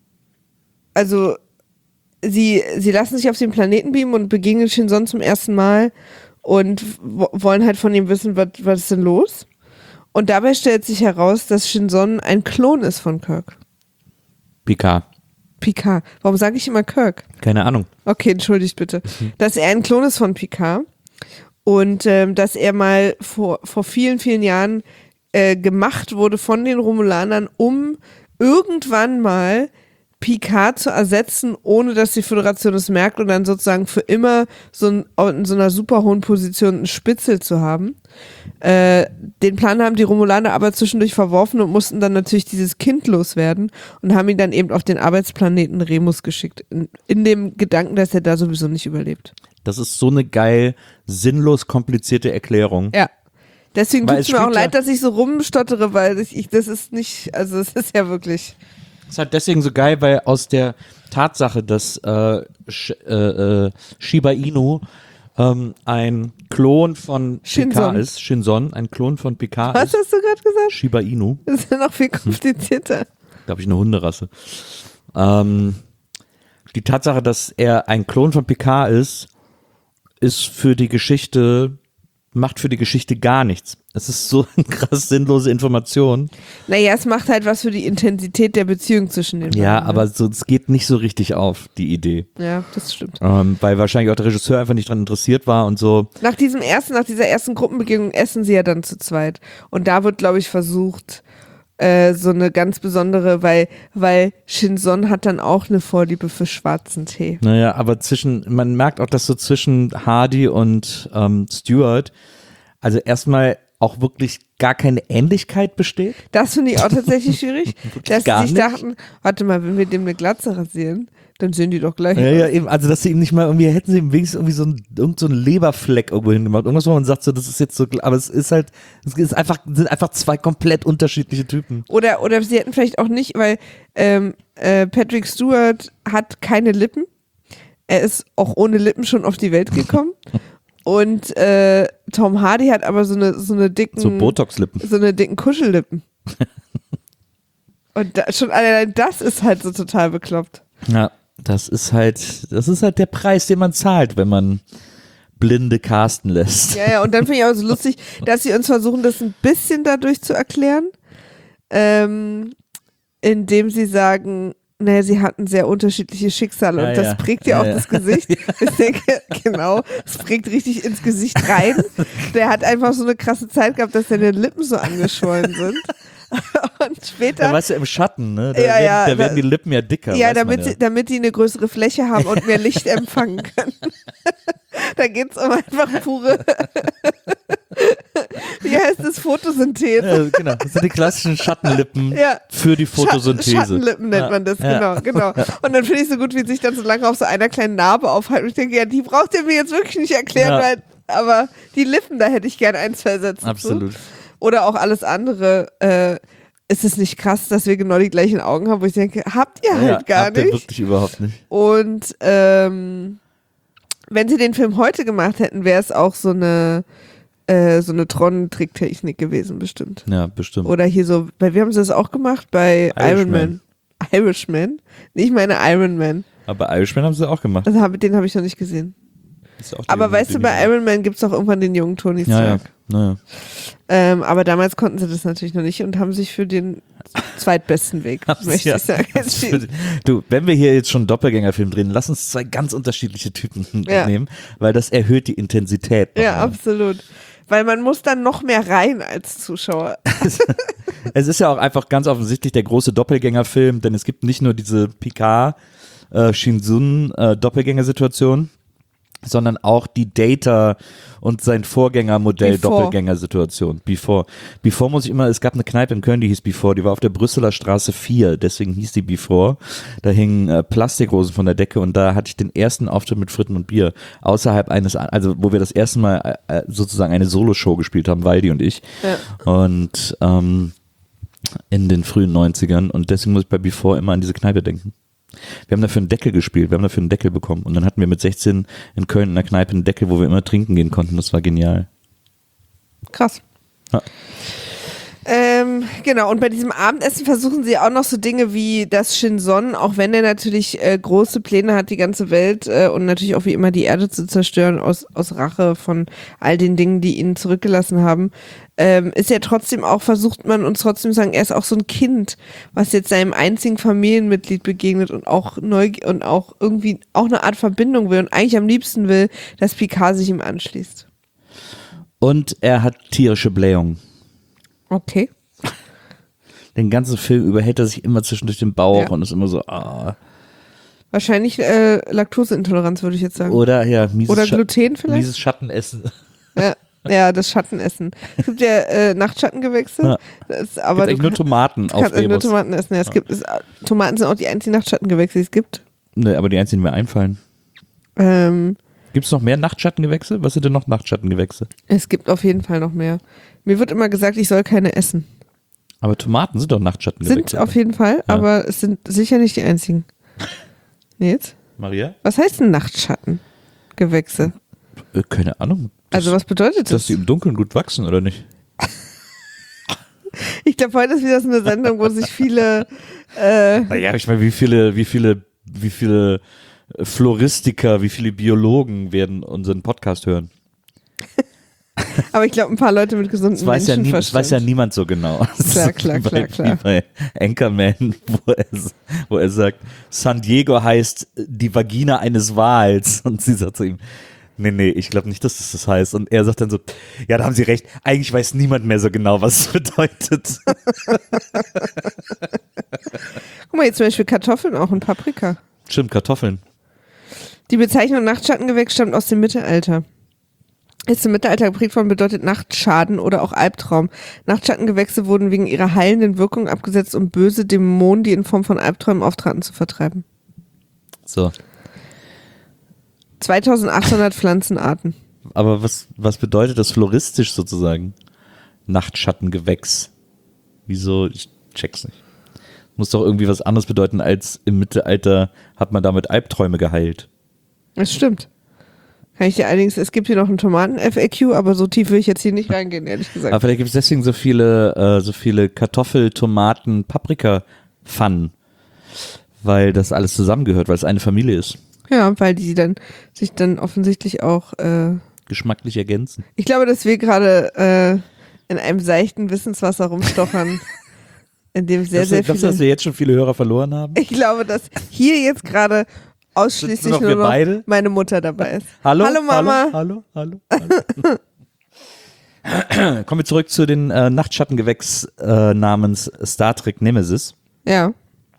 also sie, sie lassen sich auf den Planeten beamen und begegnen Shinzon zum ersten Mal und wo- wollen halt von ihm wissen, was, was ist denn los? Und dabei stellt sich heraus, dass Shinzon ein Klon ist von Kirk. Picard, Picard. Warum sage ich immer Kirk? keine Ahnung. Okay, entschuldigt bitte. Dass er ein Klon ist von Picard und ähm, dass er mal vor, vor vielen, vielen Jahren äh, gemacht wurde von den Romulanern, um irgendwann mal Picard zu ersetzen, ohne dass die Föderation es merkt und dann sozusagen für immer so ein, in so einer super hohen Position einen Spitzel zu haben. Äh, den Plan haben die Romulaner aber zwischendurch verworfen und mussten dann natürlich dieses Kind loswerden und haben ihn dann eben auf den Arbeitsplaneten Remus geschickt. In, in dem Gedanken, dass er da sowieso nicht überlebt. Das ist so eine geil, sinnlos komplizierte Erklärung. Ja. Deswegen Weil tut es es mir auch spielt ja- leid, dass ich so rumstottere, weil ich, ich, das ist nicht, also es ist ja wirklich. Das ist halt deswegen so geil, weil aus der Tatsache, dass äh, Sh äh, äh, Shiba Inu ähm, ein Klon von Shinzon. Picard ist, Shinzon, ein Klon von Picard Was ist, hast du gerade gesagt? Shiba Inu, Das ist ja noch viel komplizierter. glaube ich, eine Hunderasse. Ähm, die Tatsache, dass er ein Klon von Picard ist, ist für die Geschichte, macht für die Geschichte gar nichts. Es ist so eine krass sinnlose Information. Naja, es macht halt was für die Intensität der Beziehung zwischen den Ja, beiden. ne? aber so, es geht nicht so richtig auf, die Idee. Ja, das stimmt. Ähm, weil wahrscheinlich auch der Regisseur einfach nicht dran interessiert war und so. Nach diesem ersten, nach dieser ersten Gruppenbegegnung essen sie ja dann zu zweit. Und da wird, glaube ich, versucht, äh, so eine ganz besondere, weil, weil Shinzon hat dann auch eine Vorliebe für schwarzen Tee. Naja, aber zwischen, man merkt auch, dass so zwischen Hardy und ähm, Stewart, also erstmal auch wirklich gar keine Ähnlichkeit besteht. Das finde ich auch tatsächlich schwierig, dass sie gar sich nicht. dachten, warte mal, wenn wir dem eine Glatze rasieren, dann sehen die doch gleich Ja, aus. ja, eben, also dass sie ihm nicht mal irgendwie, hätten sie ihm wenigstens irgendwie so einen, irgend so einen Leberfleck irgendwo hingemacht. Irgendwas, wo man sagt, so, das ist jetzt so, aber es ist halt, es ist einfach, sind einfach zwei komplett unterschiedliche Typen. Oder, oder sie hätten vielleicht auch nicht, weil ähm, äh, Patrick Stewart hat keine Lippen. Er ist auch ohne Lippen schon auf die Welt gekommen. Und äh, Tom Hardy hat aber so eine, so eine dicken, So Botox-Lippen. so eine dicken Kuschellippen. Und da, schon allein das ist halt so total bekloppt. Ja, das ist halt, das ist halt der Preis, den man zahlt, wenn man Blinde casten lässt. Ja, ja, und dann finde ich auch so lustig, dass sie uns versuchen, das ein bisschen dadurch zu erklären, ähm, indem sie sagen, naja, sie hatten sehr unterschiedliche Schicksale Ja, und das ja. prägt ja Ja, auch ja. das Gesicht. Ich denke, genau, es prägt richtig ins Gesicht rein. Der hat einfach so eine krasse Zeit gehabt, dass seine Lippen so angeschwollen sind. Und später, Ja, weißt du, im Schatten, ne? Da, Ja, werden, ja, da da- werden die Lippen ja dicker. ja, weiß man damit, ja. Sie, damit die eine größere Fläche haben und mehr Licht empfangen können. Da geht es um einfach pure, wie heißt es, Photosynthese. Ja, genau. Das sind die klassischen Schattenlippen Ja. für die Schatten, Photosynthese. Schattenlippen nennt Ja. man das, Ja. genau, genau. Und dann finde ich so gut, wie sich dann so lange auf so einer kleinen Narbe aufhalten. Und ich denke, ja, die braucht ihr mir jetzt wirklich nicht erklären, Ja. weil, aber die Lippen, da hätte ich gern ein, zwei Sätze Absolut. zu. Oder auch alles andere. Äh, ist es nicht krass, dass wir genau die gleichen Augen haben, wo ich denke, habt ihr halt Ja, gar habt ihr nicht. wirklich überhaupt nicht. Und ähm, wenn sie den Film heute gemacht hätten, wäre es auch so eine äh, so eine Tron-Tricktechnik gewesen, bestimmt. Ja, bestimmt. Oder hier so, bei wie haben sie das auch gemacht? Bei Iron Man. Irishman? Nicht meine Iron Man. Aber Irishman haben sie auch gemacht. Also hab, den habe ich noch nicht gesehen. Ist ja auch die Aber junge weißt du, bei Demi Moore. Iron Man gibt es auch irgendwann den jungen Tony Ja, ja. Stark. Naja. Ähm, aber damals konnten sie das natürlich noch nicht und haben sich für den zweitbesten Weg, möchte Ja. ich sagen, entschieden. Du, wenn wir hier jetzt schon einen Doppelgängerfilm drehen, lass uns zwei ganz unterschiedliche Typen Ja. nehmen, weil das erhöht die Intensität. noch Ja, mehr. absolut. Weil man muss dann noch mehr rein als Zuschauer. Es ist ja auch einfach ganz offensichtlich der große Doppelgängerfilm, denn es gibt nicht nur diese Picard, äh, Shinzun äh, Doppelgängersituation, sondern auch die Data und sein Vorgängermodell Before. Doppelgängersituation. Before. Before muss ich immer, es gab eine Kneipe in Köln, die hieß Before, die war auf der Brüsseler Straße vier, deswegen hieß die Before. Da hingen äh, Plastikrosen von der Decke und da hatte ich den ersten Auftritt mit Fritten und Bier außerhalb eines, also wo wir das erste Mal äh, sozusagen eine Soloshow gespielt haben, Waldi und ich. Ja. Und ähm, in den frühen neunzigern und deswegen muss ich bei Before immer an diese Kneipe denken. Wir haben dafür einen Deckel gespielt, wir haben dafür einen Deckel bekommen und dann hatten wir mit sechzehn in Köln in der Kneipe einen Deckel, wo wir immer trinken gehen konnten, das war genial. Krass. Ja. Ähm, genau, und bei diesem Abendessen versuchen sie auch noch so Dinge wie das Shinzon, auch wenn er natürlich äh, große Pläne hat, die ganze Welt äh, und natürlich auch wie immer die Erde zu zerstören aus, aus Rache von all den Dingen, die ihn zurückgelassen haben, ähm, ist ja trotzdem auch, versucht man uns trotzdem zu sagen, er ist auch so ein Kind, was jetzt seinem einzigen Familienmitglied begegnet und auch neu und auch irgendwie auch eine Art Verbindung will und eigentlich am liebsten will, dass Picard sich ihm anschließt. Und er hat tierische Blähungen. Okay. Den ganzen Film über hält er sich immer zwischendurch den Bauch Ja. und ist immer so, ah. Wahrscheinlich äh, Laktoseintoleranz, würde ich jetzt sagen. Oder ja, mieses, Oder Scha- Gluten vielleicht? mieses Schattenessen. Ja, ja, das Schattenessen. Es gibt ja äh, Nachtschattengewächse, Ja. das, aber Gibt eigentlich du nur kann- Tomaten auf kannst eigentlich nur Rebus. Tomaten essen. Ja, es gibt, es, Tomaten sind auch die einzigen Nachtschattengewächse, die es gibt. Nee, aber die einzigen, die mir einfallen. Ähm, Gibt es noch mehr Nachtschattengewächse? Was sind denn noch Nachtschattengewächse? es gibt auf jeden Fall noch mehr. Mir wird immer gesagt, ich soll keine essen. Aber Tomaten sind doch Nachtschattengewächse. Sind auf jeden Fall, Ja. aber es sind sicher nicht die einzigen. Nee, jetzt? Maria? Was heißt denn Nachtschattengewächse? Äh, keine Ahnung. Das, Also was bedeutet dass das? die im Dunkeln gut wachsen, oder nicht? Ich glaube, heute ist wieder so eine Sendung, wo sich viele äh, Naja, ich meine, wie viele, wie viele, wie viele Floristiker, wie viele Biologen werden unseren Podcast hören? aber ich glaube, ein paar Leute mit gesundem Das weiß, ja nie, das Menschenverstand. weiß ja niemand so genau. Klar, klar, Wie bei- klar, klar. Wie bei Anchorman, wo er, wo er sagt, San Diego heißt die Vagina eines Wals. Und sie sagt zu ihm, nee, nee, ich glaube nicht, dass das das heißt. Und er sagt dann so, ja, da haben Sie recht, eigentlich weiß niemand mehr so genau, was es bedeutet. Guck mal, jetzt zum Beispiel Kartoffeln auch und Paprika. Stimmt, Kartoffeln. Die Bezeichnung Nachtschattengewächs stammt aus dem Mittelalter. Ist im Mittelalter geprägt worden, bedeutet Nachtschaden oder auch Albtraum. Nachtschattengewächse wurden wegen ihrer heilenden Wirkung abgesetzt, um böse Dämonen, die in Form von Albträumen auftraten, zu vertreiben. So. zweitausendachthundert Pflanzenarten. Aber was, was bedeutet das floristisch sozusagen? Nachtschattengewächs. Wieso? Ich check's nicht. Muss doch irgendwie was anderes bedeuten, als im Mittelalter hat man damit Albträume geheilt. Das stimmt. Kann ich dir allerdings, es gibt hier noch einen Tomaten-F A Q, aber so tief will ich jetzt hier nicht reingehen, ehrlich gesagt. Aber vielleicht gibt es deswegen so viele, äh, so viele Kartoffel, Tomaten, Paprika-Pfannen. Weil das alles zusammengehört, weil es eine Familie ist. Ja, weil die dann sich dann offensichtlich auch, äh, Geschmacklich ergänzen. ich glaube, dass wir gerade äh, in einem seichten Wissenswasser rumstochern, in dem sehr, Glaubst du, sehr glaubst du, viele... dass wir jetzt schon viele Hörer verloren haben? Ich glaube, dass hier jetzt gerade ausschließlich Sitzen noch nur wir noch beide? meine Mutter dabei ist. Hallo? Hallo Mama. Hallo, hallo, hallo. hallo. Kommen wir zurück zu den äh, Nachtschattengewächs äh, namens Star Trek Nemesis. Ja.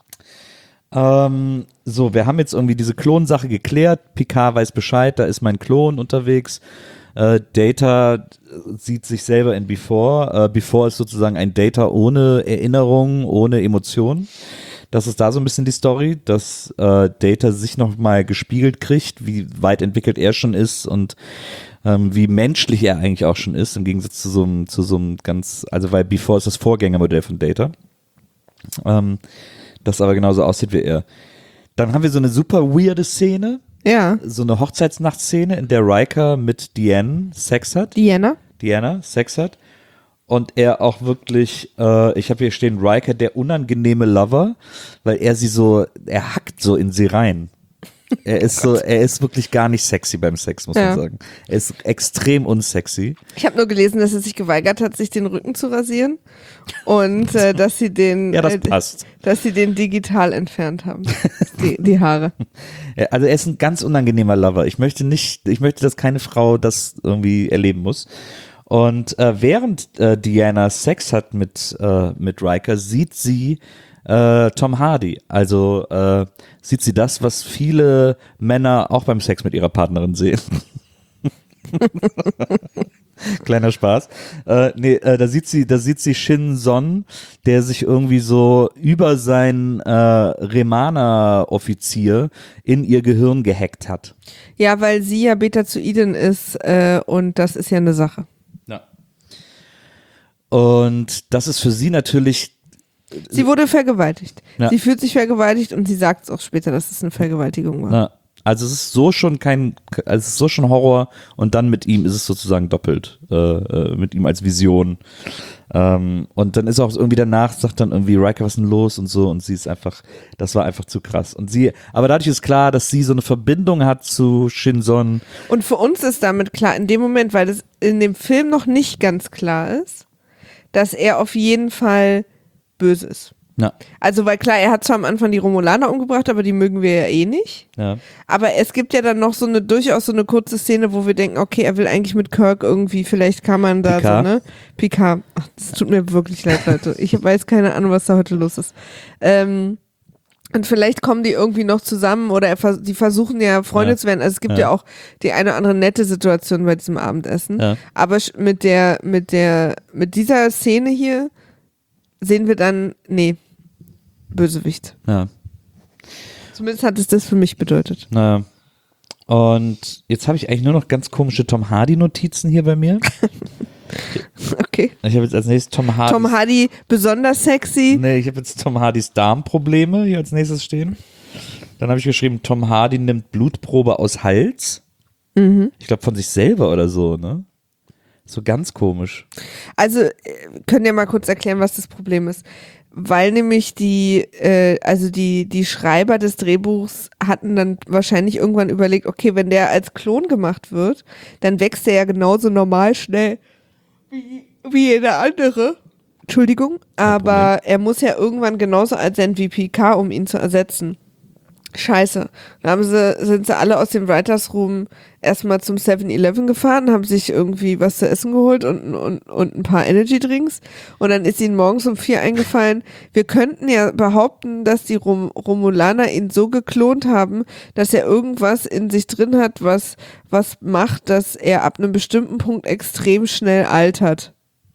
Ähm, so, wir haben jetzt irgendwie diese Klonsache geklärt. Picard weiß Bescheid, da ist mein Klon unterwegs. Äh, Data sieht sich selber in Before. Äh, Before ist sozusagen ein Data ohne Erinnerung, ohne Emotionen. Das ist da so ein bisschen die Story, dass äh, Data sich nochmal gespiegelt kriegt, wie weit entwickelt er schon ist und ähm, wie menschlich er eigentlich auch schon ist, im Gegensatz zu so einem, zu so einem ganz, also weil Before ist das Vorgängermodell von Data. Ähm, das aber genauso aussieht wie er. Dann haben wir so eine super weirde Szene, Ja. so eine Hochzeitsnachtszene, in der Riker mit Deanne Sex hat. Diana. Diana Sex hat. Und er auch wirklich, äh, ich habe hier stehen, Riker, der unangenehme Lover, weil er sie so, er hackt so in sie rein. Er ist so, er ist wirklich gar nicht sexy beim Sex, muss Ja. man sagen. Er ist extrem unsexy. Ich habe nur gelesen, dass er sich geweigert hat, sich den Rücken zu rasieren und äh, dass sie den, Ja, das äh, passt. dass sie den digital entfernt haben, die, die Haare. Er- Also er ist ein ganz unangenehmer Lover. Ich möchte nicht, ich möchte, dass keine Frau das irgendwie erleben muss. Und äh, während äh, Diana Sex hat mit äh, mit Riker, sieht sie äh, Tom Hardy. Also äh, sieht sie das, was viele Männer auch beim Sex mit ihrer Partnerin sehen. Kleiner Spaß. Äh, nee, äh, da sieht sie, da sieht sie Shin Son, der sich irgendwie so über seinen äh, Remana-Offizier in ihr Gehirn gehackt hat. Ja, weil sie ja Betazoidin ist äh, und das ist ja eine Sache. Ja. Und das ist für sie natürlich. Sie wurde vergewaltigt. Ja. Sie fühlt sich vergewaltigt und sie sagt es auch später, dass es eine Vergewaltigung war. Na, also es ist so schon kein, also es ist so schon Horror und dann mit ihm ist es sozusagen doppelt, äh, äh, mit ihm als Vision. Ähm, und dann ist auch irgendwie danach, sagt dann irgendwie Riker, was ist denn los und so und sie ist einfach, das war einfach zu krass. Und sie, aber dadurch ist klar, dass sie so eine Verbindung hat zu Shin-Son. Und für uns ist damit klar, in dem Moment, weil das in dem Film noch nicht ganz klar ist, dass er auf jeden Fall böse ist. Ja, Also, weil klar, er hat zwar am Anfang die Romulaner umgebracht, aber die mögen wir ja eh nicht. ja. Aber es gibt ja dann noch so eine, durchaus so eine kurze Szene, wo wir denken, okay, er will eigentlich mit Kirk irgendwie, vielleicht kann man da Picard. so, ne? Picard. Ach, das tut mir wirklich leid, Leute. Ich weiß keine Ahnung, was da heute los ist. Ähm, und vielleicht kommen die irgendwie noch zusammen oder er, vers- die versuchen ja Freunde Ja. zu werden. Also es gibt Ja. ja auch die eine oder andere nette Situation bei diesem Abendessen. Ja. Aber sch- mit der, mit der, mit dieser Szene hier sehen wir dann, nee, Bösewicht. Ja. Zumindest hat es das für mich bedeutet. Na, und jetzt habe ich eigentlich nur noch ganz komische Tom Hardy-Notizen hier bei mir. Okay. Ich habe jetzt als nächstes Tom Hardy. Tom Hardy besonders sexy. Nee, ich habe jetzt Tom Hardys Darmprobleme hier als nächstes stehen. Dann habe ich geschrieben, Tom Hardy nimmt Blutprobe aus Hals. Mhm. Ich glaube von sich selber oder so, ne? So ganz komisch. Also, äh, können ja mal kurz erklären, was das Problem ist. Weil nämlich die, äh, also die, die Schreiber des Drehbuchs hatten dann wahrscheinlich irgendwann überlegt, okay, wenn der als Klon gemacht wird, dann wächst er ja genauso normal schnell wie, wie jeder andere. Entschuldigung, aber er muss ja irgendwann genauso alt sein wie Picard, um ihn zu ersetzen. Scheiße. Dann haben sie, sind sie alle aus dem Writers Room erstmal zum seven eleven gefahren, haben sich irgendwie was zu essen geholt und, und, und ein paar Energy Drinks. Und dann ist ihnen morgens um vier eingefallen, wir könnten ja behaupten, dass die Rom Romulaner ihn so geklont haben, dass er irgendwas in sich drin hat, was, was macht, dass er ab einem bestimmten Punkt extrem schnell altert.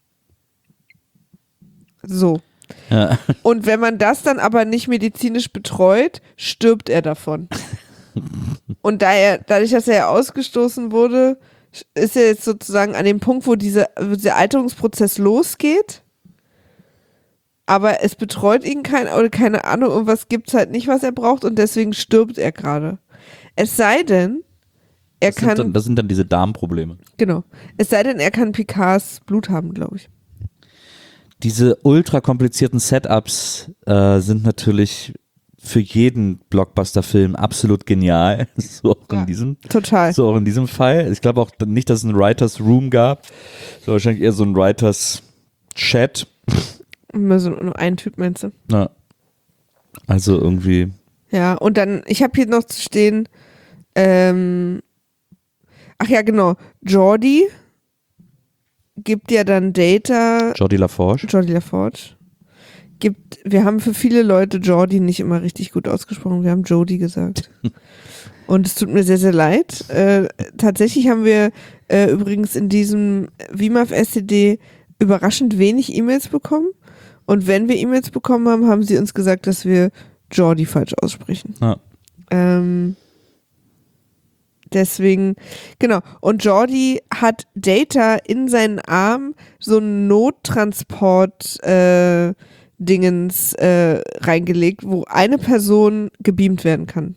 So. Ja. Und wenn man das dann aber nicht medizinisch betreut, stirbt er davon. Und da er, dadurch, dass er ausgestoßen wurde, ist er jetzt sozusagen an dem Punkt, wo diese, dieser Alterungsprozess losgeht. Aber es betreut ihn kein, oder keine Ahnung, irgendwas gibt es halt nicht, was er braucht und deswegen stirbt er gerade. Es sei denn, er Das sind, kann, dann, das sind dann diese Darmprobleme. genau, es sei denn, er kann Picards Blut haben, glaube ich. Diese ultra komplizierten Setups äh, sind natürlich für jeden Blockbuster-Film absolut genial. So auch in Ja, diesem, total. so auch in diesem Fall. Ich glaube auch nicht, dass es einen Writers Room gab. So wahrscheinlich eher so ein Writers Chat. Immer so nur ein Typ, meinst du? Na, also irgendwie. Ja, und dann, ich habe hier noch zu stehen, ähm, ach ja, genau, Geordi gibt ja dann Data, Jodie LaForge. Geordi LaForge, gibt, wir haben für viele Leute Geordi nicht immer richtig gut ausgesprochen, wir haben Jodie gesagt. Und es tut mir sehr, sehr leid. Äh, tatsächlich haben wir äh, übrigens in diesem W M A F S C D überraschend wenig E-Mails bekommen. Und wenn wir E-Mails bekommen haben, haben sie uns gesagt, dass wir Geordi falsch aussprechen. Ja. Ähm, deswegen, genau. Und Geordi hat Data in seinen Arm so ein Nottransport äh, Dingens äh, reingelegt, wo eine Person gebeamt werden kann.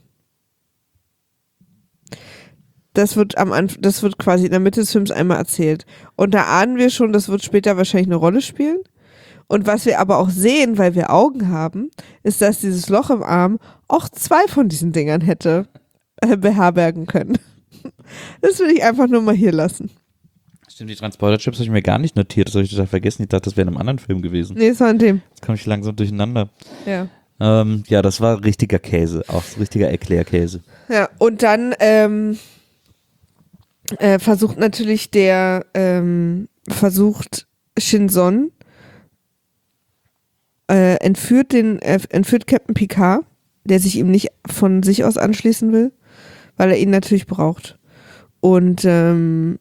Das wird am Anfang, das wird quasi in der Mitte des Films einmal erzählt. Und da ahnen wir schon, das wird später wahrscheinlich eine Rolle spielen. Und was wir aber auch sehen, weil wir Augen haben, ist, dass dieses Loch im Arm auch zwei von diesen Dingern hätte. äh, beherbergen können. Das will ich einfach nur mal hier lassen. Stimmt, die Transporter-Chips habe ich mir gar nicht notiert. Das habe ich total vergessen. Ich dachte, das wäre in einem anderen Film gewesen. Nee, es war in dem. Jetzt komme ich langsam durcheinander. Ja. Ähm, ja, das war richtiger Käse. Auch richtiger Erklärkäse. Ja, und dann ähm, äh, versucht natürlich der, ähm, versucht Shinson, äh, entführt den, äh, entführt Captain Picard, der sich ihm nicht von sich aus anschließen will, weil er ihn natürlich braucht. Und ähm,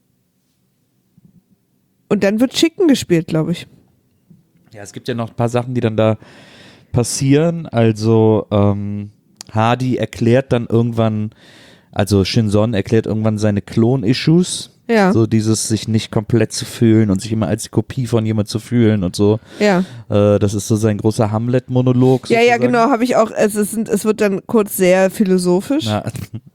und dann wird Chicken gespielt, glaube ich. Ja, es gibt ja noch ein paar Sachen, die dann da passieren. Also ähm, Hardy erklärt dann irgendwann, also Shinson erklärt irgendwann seine Klon-Issues. Ja. So dieses sich nicht komplett zu fühlen und sich immer als Kopie von jemand zu fühlen und so. Ja. Äh, das ist so sein großer Hamlet-Monolog. Ja, ja, sozusagen. genau, habe ich auch. Es, ist, es wird dann kurz sehr philosophisch. Ja.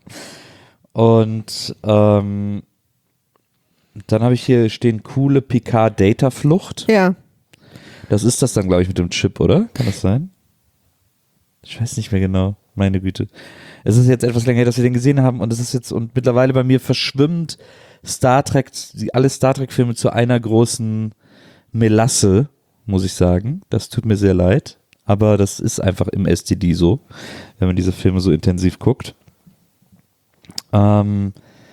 Und ähm, dann habe ich hier stehen, coole Picard-Data-Flucht. Ja. Das ist das dann, glaube ich, mit dem Chip, oder? Kann das sein? Ich weiß nicht mehr genau. Meine Güte. Es ist jetzt etwas länger her, dass wir den gesehen haben und es ist jetzt, und mittlerweile bei mir verschwimmt Star Trek, die, alle Star Trek-Filme zu einer großen Melasse, muss ich sagen. Das tut mir sehr leid. Aber das ist einfach im S T D so, wenn man diese Filme so intensiv guckt. Ähm,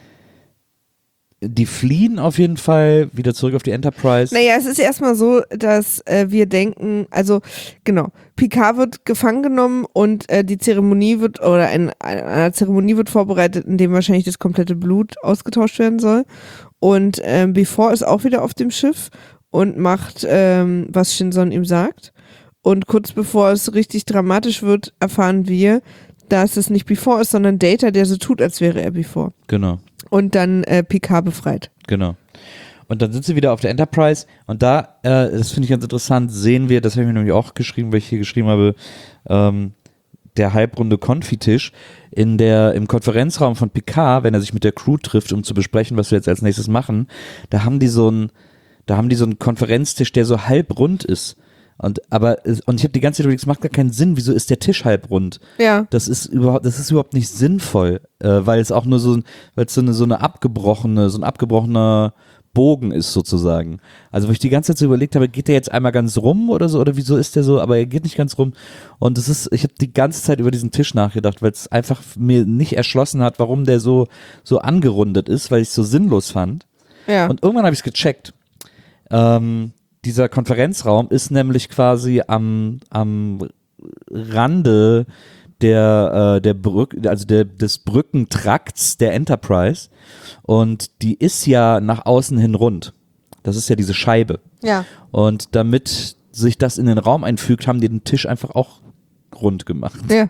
die fliehen auf jeden Fall wieder zurück auf die Enterprise. Naja, es ist erstmal so, dass äh, wir denken, also genau, Picard wird gefangen genommen und äh, die Zeremonie wird, oder ein, eine Zeremonie wird vorbereitet, in dem wahrscheinlich das komplette Blut ausgetauscht werden soll. Und ähm, Before ist auch wieder auf dem Schiff und macht, ähm, was Shinson ihm sagt. Und kurz bevor es richtig dramatisch wird, erfahren wir, dass es nicht Before ist, sondern Data, der so tut, als wäre er Before. Genau. Und dann äh, Picard befreit. Genau. Und dann sind sie wieder auf der Enterprise und da, äh, das finde ich ganz interessant, sehen wir, das habe ich mir nämlich auch geschrieben, weil ich hier geschrieben habe, ähm, der halbrunde Konfitisch in der, im Konferenzraum von Picard, wenn er sich mit der Crew trifft, um zu besprechen, was wir jetzt als nächstes machen, da haben die so einen, da haben die so einen Konferenztisch, der so halbrund ist. Und aber und ich habe die ganze Zeit überlegt, es macht gar keinen Sinn, wieso ist der Tisch halbrund? Ja. Das ist überhaupt, das ist überhaupt nicht sinnvoll, äh, weil es auch nur so, weil es so eine so eine abgebrochene, so ein abgebrochener Bogen ist sozusagen. Also wo ich die ganze Zeit so überlegt habe, geht der jetzt einmal ganz rum oder so oder wieso ist der so? Aber er geht nicht ganz rum. Und es ist, ich habe die ganze Zeit über diesen Tisch nachgedacht, weil es einfach mir nicht erschlossen hat, warum der so so angerundet ist, weil ich es so sinnlos fand. Ja. Und irgendwann habe ich es gecheckt. Ähm, Dieser Konferenzraum ist nämlich quasi am, am Rande der, äh, der Brücke, also der, des Brückentrakts der Enterprise und die ist ja nach außen hin rund. Das ist ja diese Scheibe. Ja. Und damit sich das in den Raum einfügt, haben die den Tisch einfach auch rund gemacht. Ja.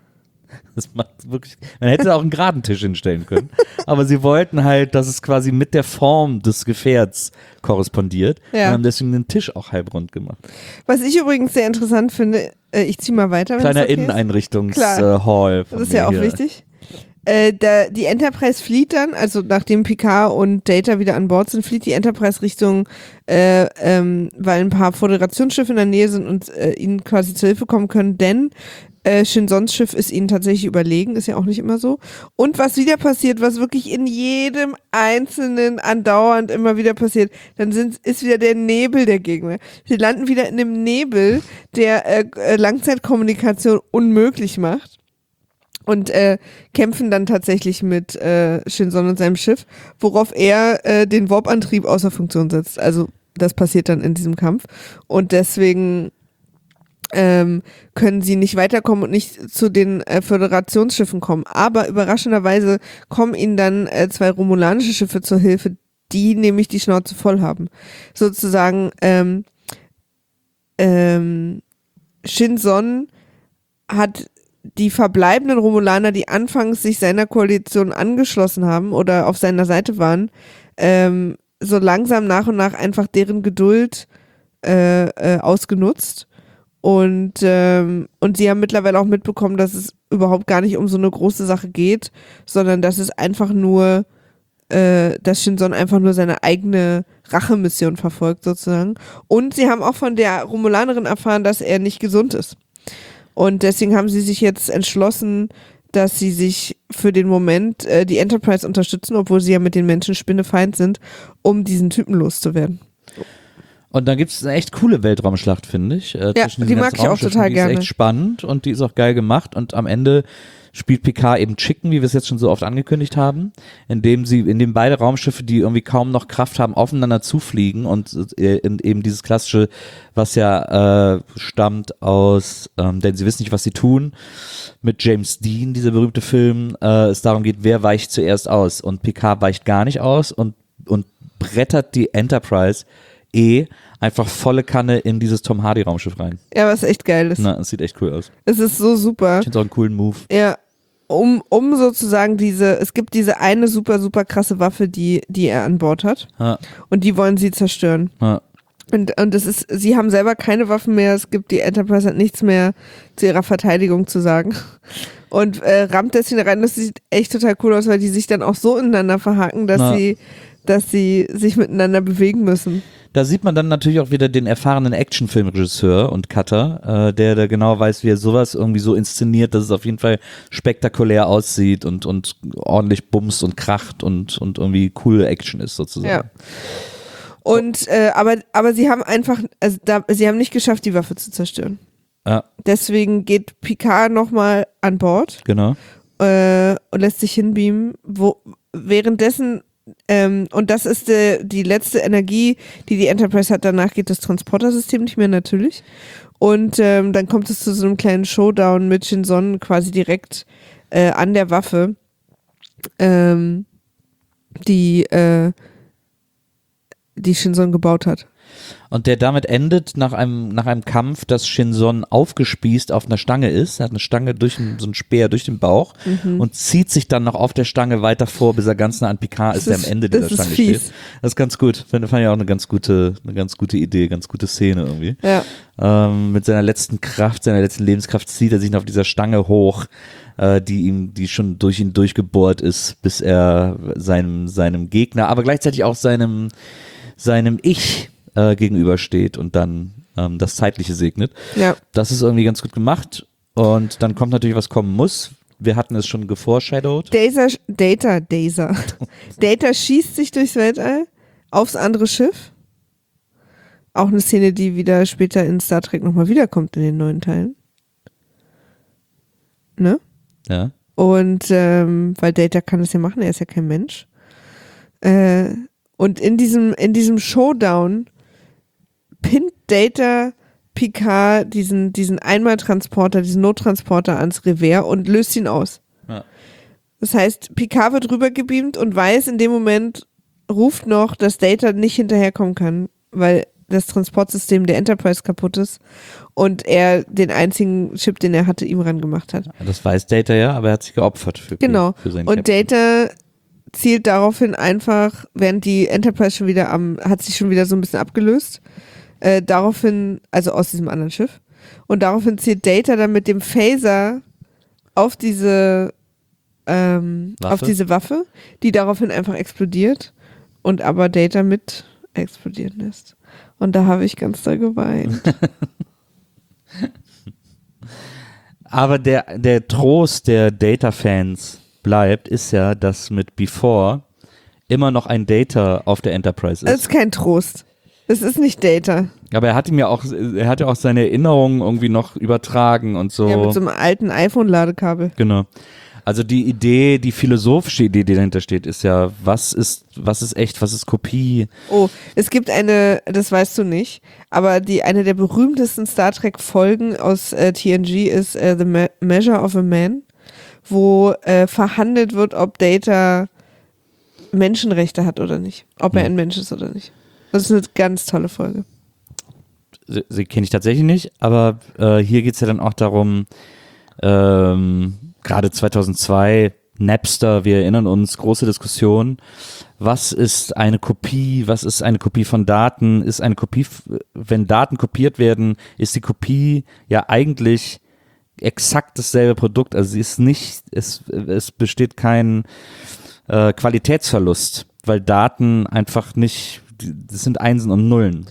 Das macht wirklich, man hätte auch einen geraden Tisch hinstellen können. Aber sie wollten halt, dass es quasi mit der Form des Gefährts korrespondiert. Ja. Und haben deswegen den Tisch auch halbrund gemacht. Was ich übrigens sehr interessant finde, äh, ich ziehe mal weiter. Wenn Kleiner das okay Inneneinrichtungs-Hall. ist. Das ist ja auch wichtig. Äh, da, die Enterprise flieht dann, also nachdem Picard und Data wieder an Bord sind, flieht die Enterprise Richtung, äh, ähm, weil ein paar Föderationsschiffe in der Nähe sind und äh, ihnen quasi zur Hilfe kommen können, denn Äh, Shinsons Schiff ist ihnen tatsächlich überlegen, ist ja auch nicht immer so. Und was wieder passiert, was wirklich in jedem Einzelnen andauernd immer wieder passiert, dann sind, ist wieder der Nebel der Gegner. Sie landen wieder in einem Nebel, der äh, Langzeitkommunikation unmöglich macht. Und äh, kämpfen dann tatsächlich mit äh, Shinson und seinem Schiff, worauf er äh, den Warp-Antrieb außer Funktion setzt. Also das passiert dann in diesem Kampf. Und deswegen Ähm, können sie nicht weiterkommen und nicht zu den äh, Föderationsschiffen kommen. Aber überraschenderweise kommen ihnen dann äh, zwei romulanische Schiffe zur Hilfe, die nämlich die Schnauze voll haben. Sozusagen ähm, ähm, Shinson hat die verbleibenden Romulaner, die anfangs sich seiner Koalition angeschlossen haben oder auf seiner Seite waren, ähm, so langsam nach und nach einfach deren Geduld äh, äh, ausgenutzt. Und, ähm, und sie haben mittlerweile auch mitbekommen, dass es überhaupt gar nicht um so eine große Sache geht, sondern dass es einfach nur, äh, dass Shinson einfach nur seine eigene Rachemission verfolgt sozusagen. Und sie haben auch von der Romulanerin erfahren, dass er nicht gesund ist. Und deswegen haben sie sich jetzt entschlossen, dass sie sich für den Moment äh, die Enterprise unterstützen, obwohl sie ja mit den Menschen Spinnefeind sind, um diesen Typen loszuwerden. Und dann gibt es eine echt coole Weltraumschlacht, finde ich. Äh, ja, die mag ich auch total die gerne. Die ist echt spannend und die ist auch geil gemacht und am Ende spielt Picard eben Chicken, wie wir es jetzt schon so oft angekündigt haben, indem sie, indem beide Raumschiffe, die irgendwie kaum noch Kraft haben, aufeinander zufliegen und äh, eben dieses klassische, was ja äh, stammt aus, ähm, denn sie wissen nicht, was sie tun, mit James Dean, dieser berühmte Film, äh, es darum geht, wer weicht zuerst aus und Picard weicht gar nicht aus und, und brettert die Enterprise eh einfach volle Kanne in dieses Tom Hardy Raumschiff rein. Ja, was echt geil ist. Na, es sieht echt cool aus. Es ist so super. Ich finde es auch einen coolen Move. Ja, um, um sozusagen diese, es gibt diese eine super, super krasse Waffe, die, die er an Bord hat. Ja. Und die wollen sie zerstören. Ja. Und, und das ist, sie haben selber keine Waffen mehr, es gibt, die Enterprise hat nichts mehr zu ihrer Verteidigung zu sagen. Und äh, rammt das hinein, das sieht echt total cool aus, weil die sich dann auch so ineinander verhaken, dass Na. sie, dass sie sich miteinander bewegen müssen. Da sieht man dann natürlich auch wieder den erfahrenen Actionfilmregisseur und Cutter, äh, der da genau weiß, wie er sowas irgendwie so inszeniert, dass es auf jeden Fall spektakulär aussieht und, und ordentlich bumst und kracht und, und irgendwie coole Action ist sozusagen. Ja. Und äh, aber, aber sie haben einfach, also da, sie haben nicht geschafft, die Waffe zu zerstören. Ja. Deswegen geht Picard nochmal an Bord Genau. äh, und lässt sich hinbeamen, wo währenddessen Ähm, und das ist äh, die letzte Energie, die die Enterprise hat. Danach geht das Transportersystem nicht mehr, natürlich. Und ähm, dann kommt es zu so einem kleinen Showdown mit Shinson quasi direkt äh, an der Waffe, ähm, die, äh, die Shinson gebaut hat. Und der damit endet nach einem, nach einem Kampf, dass Shinson aufgespießt auf einer Stange ist. Er hat eine Stange durch den, so einen Speer durch den Bauch Mhm. und zieht sich dann noch auf der Stange weiter vor, bis er ganz nah an Picard ist, Das der ist- am Ende das dieser ist Stange fies. steht. Das ist ganz gut. Fand, fand ich auch eine ganz gute, eine ganz gute Idee, ganz gute Szene irgendwie. Ja. Ähm, mit seiner letzten Kraft, seiner letzten Lebenskraft zieht er sich noch auf dieser Stange hoch, äh, die ihm, die schon durch ihn durchgebohrt ist, bis er seinem, seinem Gegner, aber gleichzeitig auch seinem, seinem Ich äh, gegenübersteht und dann ähm, das Zeitliche segnet. Ja. Das ist irgendwie ganz gut gemacht und dann kommt natürlich, was kommen muss. Wir hatten es schon geforeshadowed. Data, Data, Data. Data schießt sich durchs Weltall aufs andere Schiff. Auch eine Szene, die wieder später in Star Trek nochmal wiederkommt in den neuen Teilen. Ne? Ja. Und ähm, weil Data kann das ja machen, er ist ja kein Mensch. Äh, und in diesem, in diesem Showdown pinnt Data Picard diesen, diesen Einmaltransporter, diesen Nottransporter ans Revers und löst ihn aus. Ja. Das heißt, Picard wird rübergebeamt und weiß in dem Moment, ruft noch, dass Data nicht hinterherkommen kann, weil das Transportsystem der Enterprise kaputt ist und er den einzigen Chip, den er hatte, ihm ran gemacht hat. Das weiß Data ja, aber er hat sich geopfert für, Genau. für seinen Und Captain. Data zielt daraufhin einfach, während die Enterprise schon wieder am, hat sich schon wieder so ein bisschen abgelöst, äh, daraufhin, also aus diesem anderen Schiff, und daraufhin zielt Data dann mit dem Phaser auf diese, ähm, Waffe? auf diese Waffe, die daraufhin einfach explodiert und aber Data mit explodieren lässt. Und da habe ich ganz doll geweint. Aber der, der Trost der Data-Fans bleibt, ist ja, dass mit Before immer noch ein Data auf der Enterprise Das ist. ist kein Trost. Es ist nicht Data. Aber er hat ihm ja auch, er hat ja auch seine Erinnerungen irgendwie noch übertragen und so. Ja, mit so einem alten iPhone-Ladekabel. Genau. Also die Idee, die philosophische Idee, die dahinter steht, ist ja, was ist, was ist echt, was ist Kopie? Oh, es gibt eine, das weißt du nicht, aber die eine der berühmtesten Star Trek Folgen aus äh, T N G ist äh, The Me- Measure of a Man, wo äh, verhandelt wird, ob Data Menschenrechte hat oder nicht, ob er Hm. ein Mensch ist oder nicht. Das ist eine ganz tolle Folge. Sie, sie kenne ich tatsächlich nicht, aber äh, hier geht es ja dann auch darum, ähm, gerade zweitausendzwei, Napster, wir erinnern uns, große Diskussion, was ist eine Kopie, was ist eine Kopie von Daten, ist eine Kopie, wenn Daten kopiert werden, ist die Kopie ja eigentlich exakt dasselbe Produkt, also sie ist nicht, es, es besteht kein äh, Qualitätsverlust, weil Daten einfach nicht, das sind Einsen und Nullen.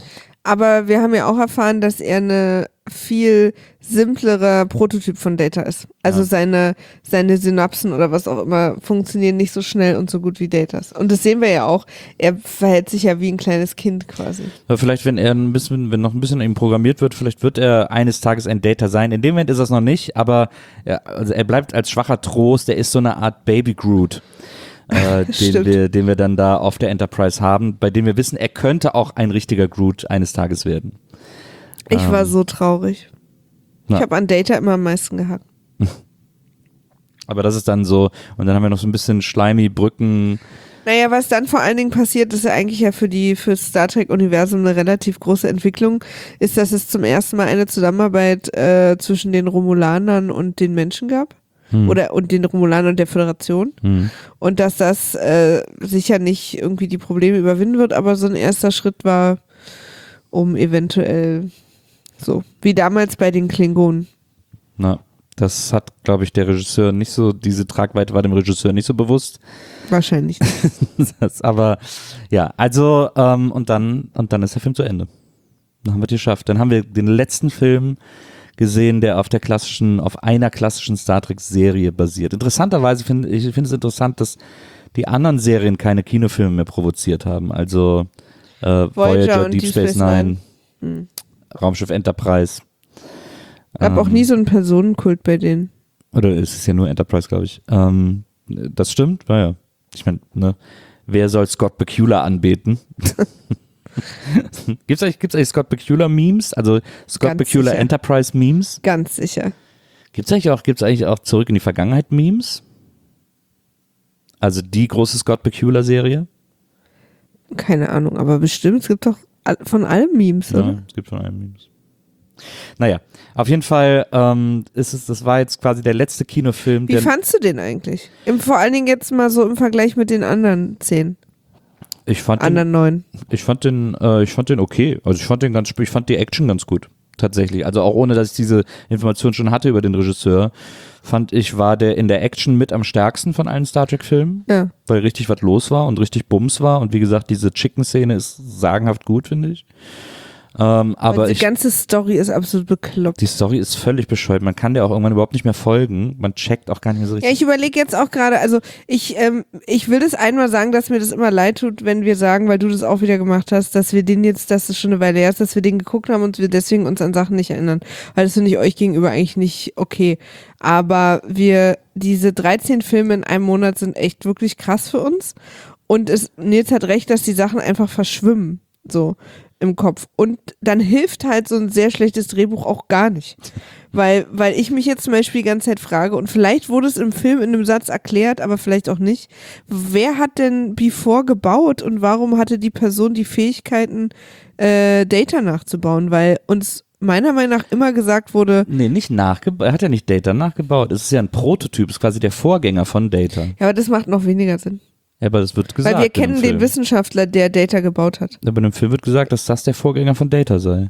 Aber wir haben ja auch erfahren, dass er eine viel simplerer Prototyp von Data ist. Also Ja. seine, seine Synapsen oder was auch immer funktionieren nicht so schnell und so gut wie Datas. Und das sehen wir ja auch. Er verhält sich ja wie ein kleines Kind quasi. Aber vielleicht, wenn er ein bisschen, wenn noch ein bisschen an ihm programmiert wird, vielleicht wird er eines Tages ein Data sein. In dem Moment ist er es noch nicht, aber er, also er bleibt als schwacher Trost. Er ist so eine Art Baby Groot. Äh, den, Stimmt. wir, den wir dann da auf der Enterprise haben, bei dem wir wissen, er könnte auch ein richtiger Groot eines Tages werden. Ich Ähm, war so traurig. na. Ich habe an Data immer am meisten gehabt. Aber das ist dann so, und dann haben wir noch so ein bisschen schleimy Brücken. Naja, was dann vor allen Dingen passiert, ist ja eigentlich ja für die für das Star Trek-Universum eine relativ große Entwicklung, ist, dass es zum ersten Mal eine Zusammenarbeit äh, zwischen den Romulanern und den Menschen gab. Hm. Oder und den Romulanern und der Föderation. Hm. Und dass das äh, sicher nicht irgendwie die Probleme überwinden wird, aber so ein erster Schritt war, um eventuell so, wie damals bei den Klingonen. Na, das hat, glaube ich, der Regisseur nicht so, diese Tragweite war dem Regisseur nicht so bewusst. Wahrscheinlich nicht. das, aber ja, also ähm, und dann und dann ist der Film zu Ende. Dann haben wir es geschafft. Dann haben wir den letzten Film gesehen, der auf der klassischen, auf einer klassischen Star Trek Serie basiert. Interessanterweise finde ich finde es interessant, dass die anderen Serien keine Kinofilme mehr provoziert haben. Also äh, Voyager, Voyager und Deep Space Nine, Hm. Raumschiff Enterprise. Gab Ähm, auch nie so einen Personenkult bei denen. Oder ist es ja nur Enterprise, glaube ich. Ähm, das stimmt, naja. Ich meine, ne, wer soll Scott Bakula anbeten? Gibt's eigentlich, gibt's eigentlich Scott Bakula Memes? Also Scott Ganz Bakula sicher. Enterprise Memes? Ganz sicher. Gibt's eigentlich auch, gibt's eigentlich auch Zurück in die Vergangenheit Memes? Also die große Scott Bakula Serie? Keine Ahnung, aber bestimmt, es gibt doch all- von allem Memes, Ja, oder? es gibt von einem Memes. Naja, auf jeden Fall ähm, ist es, das war jetzt quasi der letzte Kinofilm, Wie der fandst du den eigentlich? Im, vor allen Dingen jetzt mal so im Vergleich mit den anderen zehn, ich fand den, anderen neun. ich fand den, äh, ich fand den okay. Also ich fand den ganz, ich fand die Action ganz gut. Tatsächlich. Also auch ohne, dass ich diese Information schon hatte über den Regisseur, fand ich, war der in der Action mit am stärksten von allen Star Trek-Filmen, Ja. weil richtig was los war und richtig Bums war. Und wie gesagt, diese Chicken-Szene ist sagenhaft gut, finde ich. Ähm, aber Und die ich, ganze Story ist absolut bekloppt. die Story ist völlig bescheuert. Man kann der auch irgendwann überhaupt nicht mehr folgen. Man checkt auch gar nicht mehr so Ja, richtig. ich überlege jetzt auch gerade, also ich, ähm, ich will das einmal sagen, dass mir das immer leid tut, wenn wir sagen, weil du das auch wieder gemacht hast, dass wir den jetzt, dass es schon eine Weile her ist, dass wir den geguckt haben und wir deswegen uns an Sachen nicht erinnern. Weil das finde ich euch gegenüber eigentlich nicht okay. Aber wir, diese dreizehn Filme in einem Monat sind echt wirklich krass für uns. Und es, Nils hat recht, dass die Sachen einfach verschwimmen. So. Im Kopf. Und dann hilft halt so ein sehr schlechtes Drehbuch auch gar nicht. Weil, weil ich mich jetzt zum Beispiel die ganze Zeit frage, und vielleicht wurde es im Film in einem Satz erklärt, aber vielleicht auch nicht, wer hat denn Before gebaut und warum hatte die Person die Fähigkeiten, äh, Data nachzubauen? Weil uns meiner Meinung nach immer gesagt wurde, Nee, nicht nachgebaut. Er hat ja nicht Data nachgebaut. Es ist ja ein Prototyp. Es ist quasi der Vorgänger von Data. ja, aber das macht noch weniger Sinn. Ja, aber das wird gesagt. Weil wir in dem kennen den Film. Wissenschaftler, der Data gebaut hat. Aber in dem Film wird gesagt, dass das der Vorgänger von Data sei.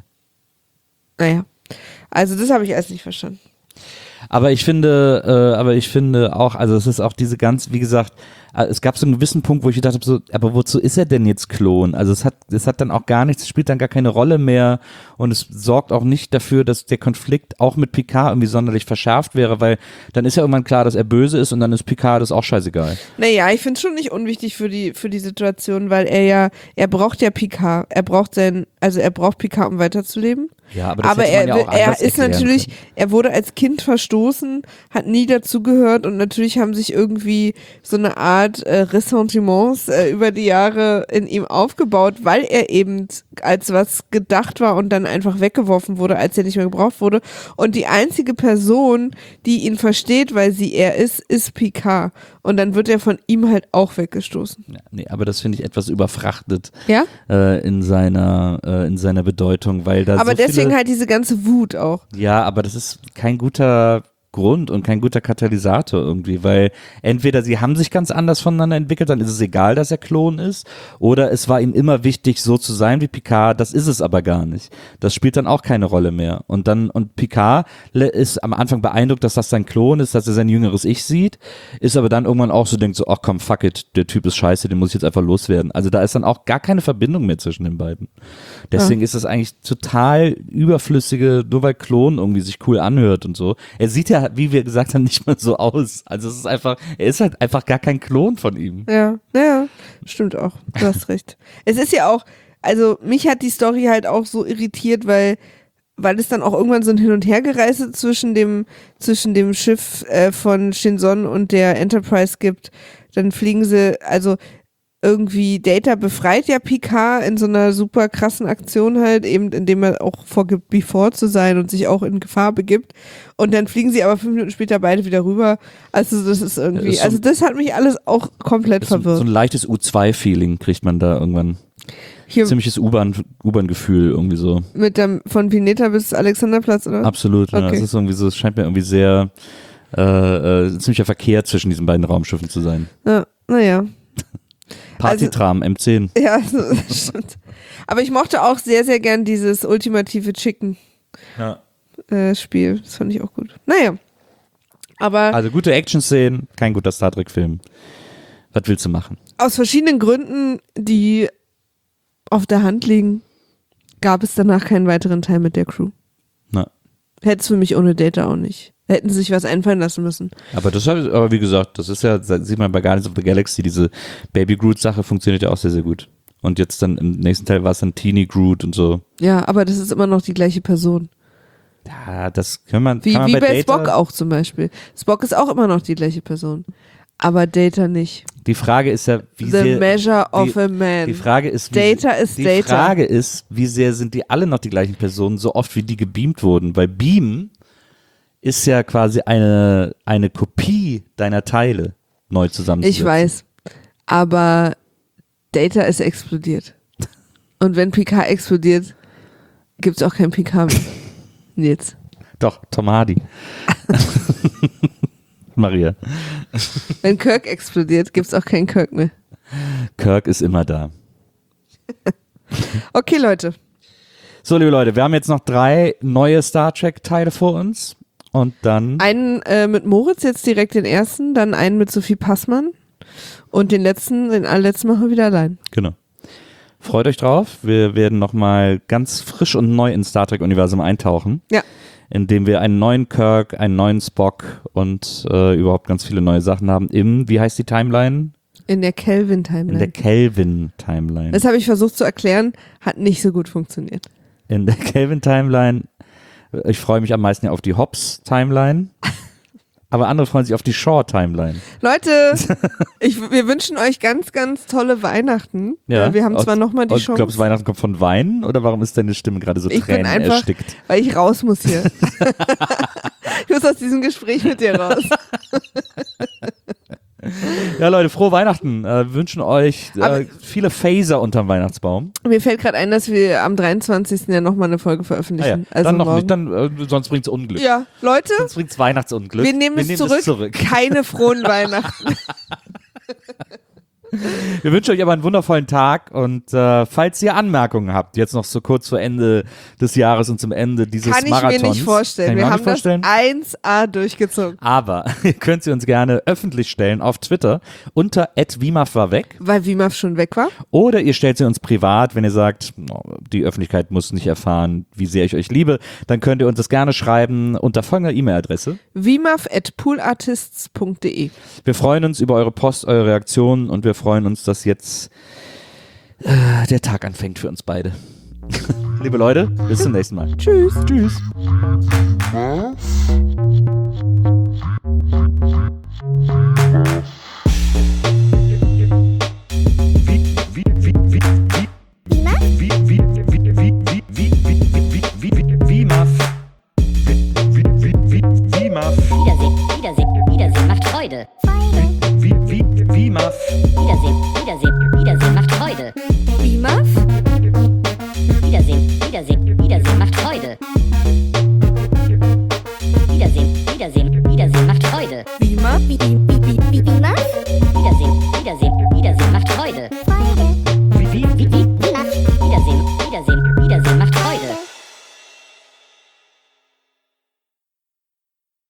Naja. Also das habe ich erst nicht verstanden. Aber ich finde, äh, aber ich finde auch, also es ist auch diese ganz, wie gesagt, äh, es gab so einen gewissen Punkt, wo ich gedacht habe, so, aber wozu ist er denn jetzt Klon? Also es hat, es hat dann auch gar nichts, es spielt dann gar keine Rolle mehr und es sorgt auch nicht dafür, dass der Konflikt auch mit Picard irgendwie sonderlich verschärft wäre, weil dann ist ja irgendwann klar, dass er böse ist und dann ist Picard das auch scheißegal. Naja, ich finde es schon nicht unwichtig für die, für die Situation, weil er ja, er braucht ja Picard. Er braucht sein, also er braucht Picard, um weiterzuleben. Ja, aber das Aber hätte er, man ja auch er anders ist erklären natürlich, können. er wurde als Kind verstoßen, hat nie dazugehört und natürlich haben sich irgendwie so eine Art äh, Ressentiments äh, über die Jahre in ihm aufgebaut, weil er eben als was gedacht war und dann einfach weggeworfen wurde, als er nicht mehr gebraucht wurde. Und die einzige Person, die ihn versteht, weil sie er ist, ist Picard. Und dann wird er von ihm halt auch weggestoßen. Ja, nee, aber das finde ich etwas überfrachtet Ja? äh, in seiner äh, in seiner Bedeutung, weil da Aber so deswegen viele, halt diese ganze Wut auch. ja, aber das ist kein guter Grund und kein guter Katalysator irgendwie, weil entweder sie haben sich ganz anders voneinander entwickelt, dann ist es egal, dass er Klon ist, oder es war ihm immer wichtig, so zu sein wie Picard, das ist es aber gar nicht. Das spielt dann auch keine Rolle mehr. Und dann, und Picard ist am Anfang beeindruckt, dass das sein Klon ist, dass er sein jüngeres Ich sieht, ist aber dann irgendwann auch so, denkt so, ach komm, fuck it, der Typ ist scheiße, den muss ich jetzt einfach loswerden. Also da ist dann auch gar keine Verbindung mehr zwischen den beiden. Deswegen ja. ist das eigentlich total überflüssige, nur weil Klon irgendwie sich cool anhört und so. Er sieht ja, wie wir gesagt haben, nicht mal so aus. Also es ist einfach, er ist halt einfach gar kein Klon von ihm. Ja, ja, stimmt auch. Du hast recht. Es ist ja auch, also mich hat die Story halt auch so irritiert, weil weil es dann auch irgendwann so ein Hin- und Hergereise zwischen dem zwischen dem Schiff äh, von Shinson und der Enterprise gibt. Dann fliegen sie, also irgendwie Data befreit ja Picard in so einer super krassen Aktion halt, eben indem er auch vorgibt, Before zu sein und sich auch in Gefahr begibt. Und dann fliegen sie aber fünf Minuten später beide wieder rüber. Also das ist irgendwie, das ist so, also das hat mich alles auch komplett verwirrt. So ein leichtes U zwei Feeling kriegt man da irgendwann. Hier ziemliches U-Bahn, U-Bahn-Gefühl irgendwie so. Mit dem, von Pineta bis Alexanderplatz, oder? Absolut, okay. Ja, das ist irgendwie so, es scheint mir irgendwie sehr, äh, äh, ziemlicher Verkehr zwischen diesen beiden Raumschiffen zu sein. Ja, naja. Partytram, also, M zehn. Ja, das stimmt. Aber ich mochte auch sehr, sehr gern dieses ultimative Chicken ja. äh, Spiel. Das fand ich auch gut. Naja. Aber also gute Action-Szenen, kein guter Star Trek-Film. Was willst du machen? Aus verschiedenen Gründen, die auf der Hand liegen, gab es danach keinen weiteren Teil mit der Crew. Na. Hätte es für mich ohne Data auch nicht. Hätten sie sich was einfallen lassen müssen. Aber das, aber wie gesagt, das ist ja, das sieht man bei Guardians of the Galaxy, diese Baby Groot-Sache funktioniert ja auch sehr, sehr gut. Und jetzt dann im nächsten Teil war es dann Teeny Groot und so. Ja, aber das ist immer noch die gleiche Person. Ja, das kann man, wie, kann man wie bei, bei Data, Spock auch zum Beispiel. Spock ist auch immer noch die gleiche Person. Aber Data nicht. Die Frage ist ja, wie The sehr... measure die, of a man. Die Frage ist, wie, Data ist die Data. Frage ist, wie sehr sind die alle noch die gleichen Personen, so oft wie die gebeamt wurden? Weil Beam ist ja quasi eine, eine Kopie deiner Teile neu zusammenzusetzen. Ich weiß, aber Data ist explodiert. Und wenn Picard explodiert, gibt es auch kein Picard mehr. Jetzt. Doch, Tom Hardy. Maria. Wenn Kirk explodiert, gibt es auch keinen Kirk mehr. Kirk ist immer da. Okay, Leute. So, liebe Leute, wir haben jetzt noch drei neue Star Trek-Teile vor uns. Und dann... Einen äh, mit Moritz, jetzt direkt den ersten, dann einen mit Sophie Passmann und den letzten, den allerletzten machen wir wieder allein. Genau. Freut euch drauf. Wir werden nochmal ganz frisch und neu ins Star Trek-Universum eintauchen. Ja. Indem wir einen neuen Kirk, einen neuen Spock und äh, überhaupt ganz viele neue Sachen haben im, wie heißt die Timeline? In der Kelvin-Timeline. In der Kelvin-Timeline. Das habe ich versucht zu erklären, hat nicht so gut funktioniert. In der Kelvin-Timeline, ich freue mich am meisten auf die Hobbs-Timeline, aber andere freuen sich auf die Shaw-Timeline. Leute, ich, wir wünschen euch ganz, ganz tolle Weihnachten. Ja, wir haben zwar nochmal die und Chance. Glaubst du, Weihnachten kommt von Weinen oder warum ist deine Stimme gerade so ich Tränen bin einfach, erstickt? Weil ich raus muss hier. Ich muss aus diesem Gespräch mit dir raus. Ja, Leute, frohe Weihnachten. Äh, wir wünschen euch äh, viele Phaser unterm Weihnachtsbaum. Mir fällt gerade ein, dass wir am dreiundzwanzigsten ja nochmal eine Folge veröffentlichen. Ah ja, also dann noch morgen. nicht, dann, äh, sonst bringt's Unglück. Ja, Leute, Sonst bringt's Weihnachtsunglück. wir nehmen, wir es, nehmen zurück. es zurück. Keine frohen Weihnachten. Wir wünschen euch aber einen wundervollen Tag und äh, falls ihr Anmerkungen habt, jetzt noch so kurz vor Ende des Jahres und zum Ende dieses Kann ich Marathons. mir nicht vorstellen. Wir nicht haben vorstellen. das eins a durchgezogen. Aber ihr könnt sie uns gerne öffentlich stellen auf Twitter unter at wimaf war weg. Weil Wimaf schon weg war. Oder ihr stellt sie uns privat, wenn ihr sagt, die Öffentlichkeit muss nicht erfahren, wie sehr ich euch liebe, dann könnt ihr uns das gerne schreiben unter folgender E-Mail-Adresse. wimaf at poolartists punkt de. Wir freuen uns über eure Post, eure Reaktionen und wir freuen uns, dass jetzt äh, der Tag anfängt für uns beide. Liebe Leute, bis zum nächsten Mal. Tschüss. Tschüss. Wiedersehen, Wiedersehen, Wiedersehen macht Freude. Wimaf. Wiedersehen, Wiedersehen, Wiedersehen macht Freude. Wimaf? Wiedersehen, Wiedersehen, Wiedersehen macht Freude. Wiedersehen, Wiedersehen, Wiedersehen. Freude. Wie immer. Wie, wie,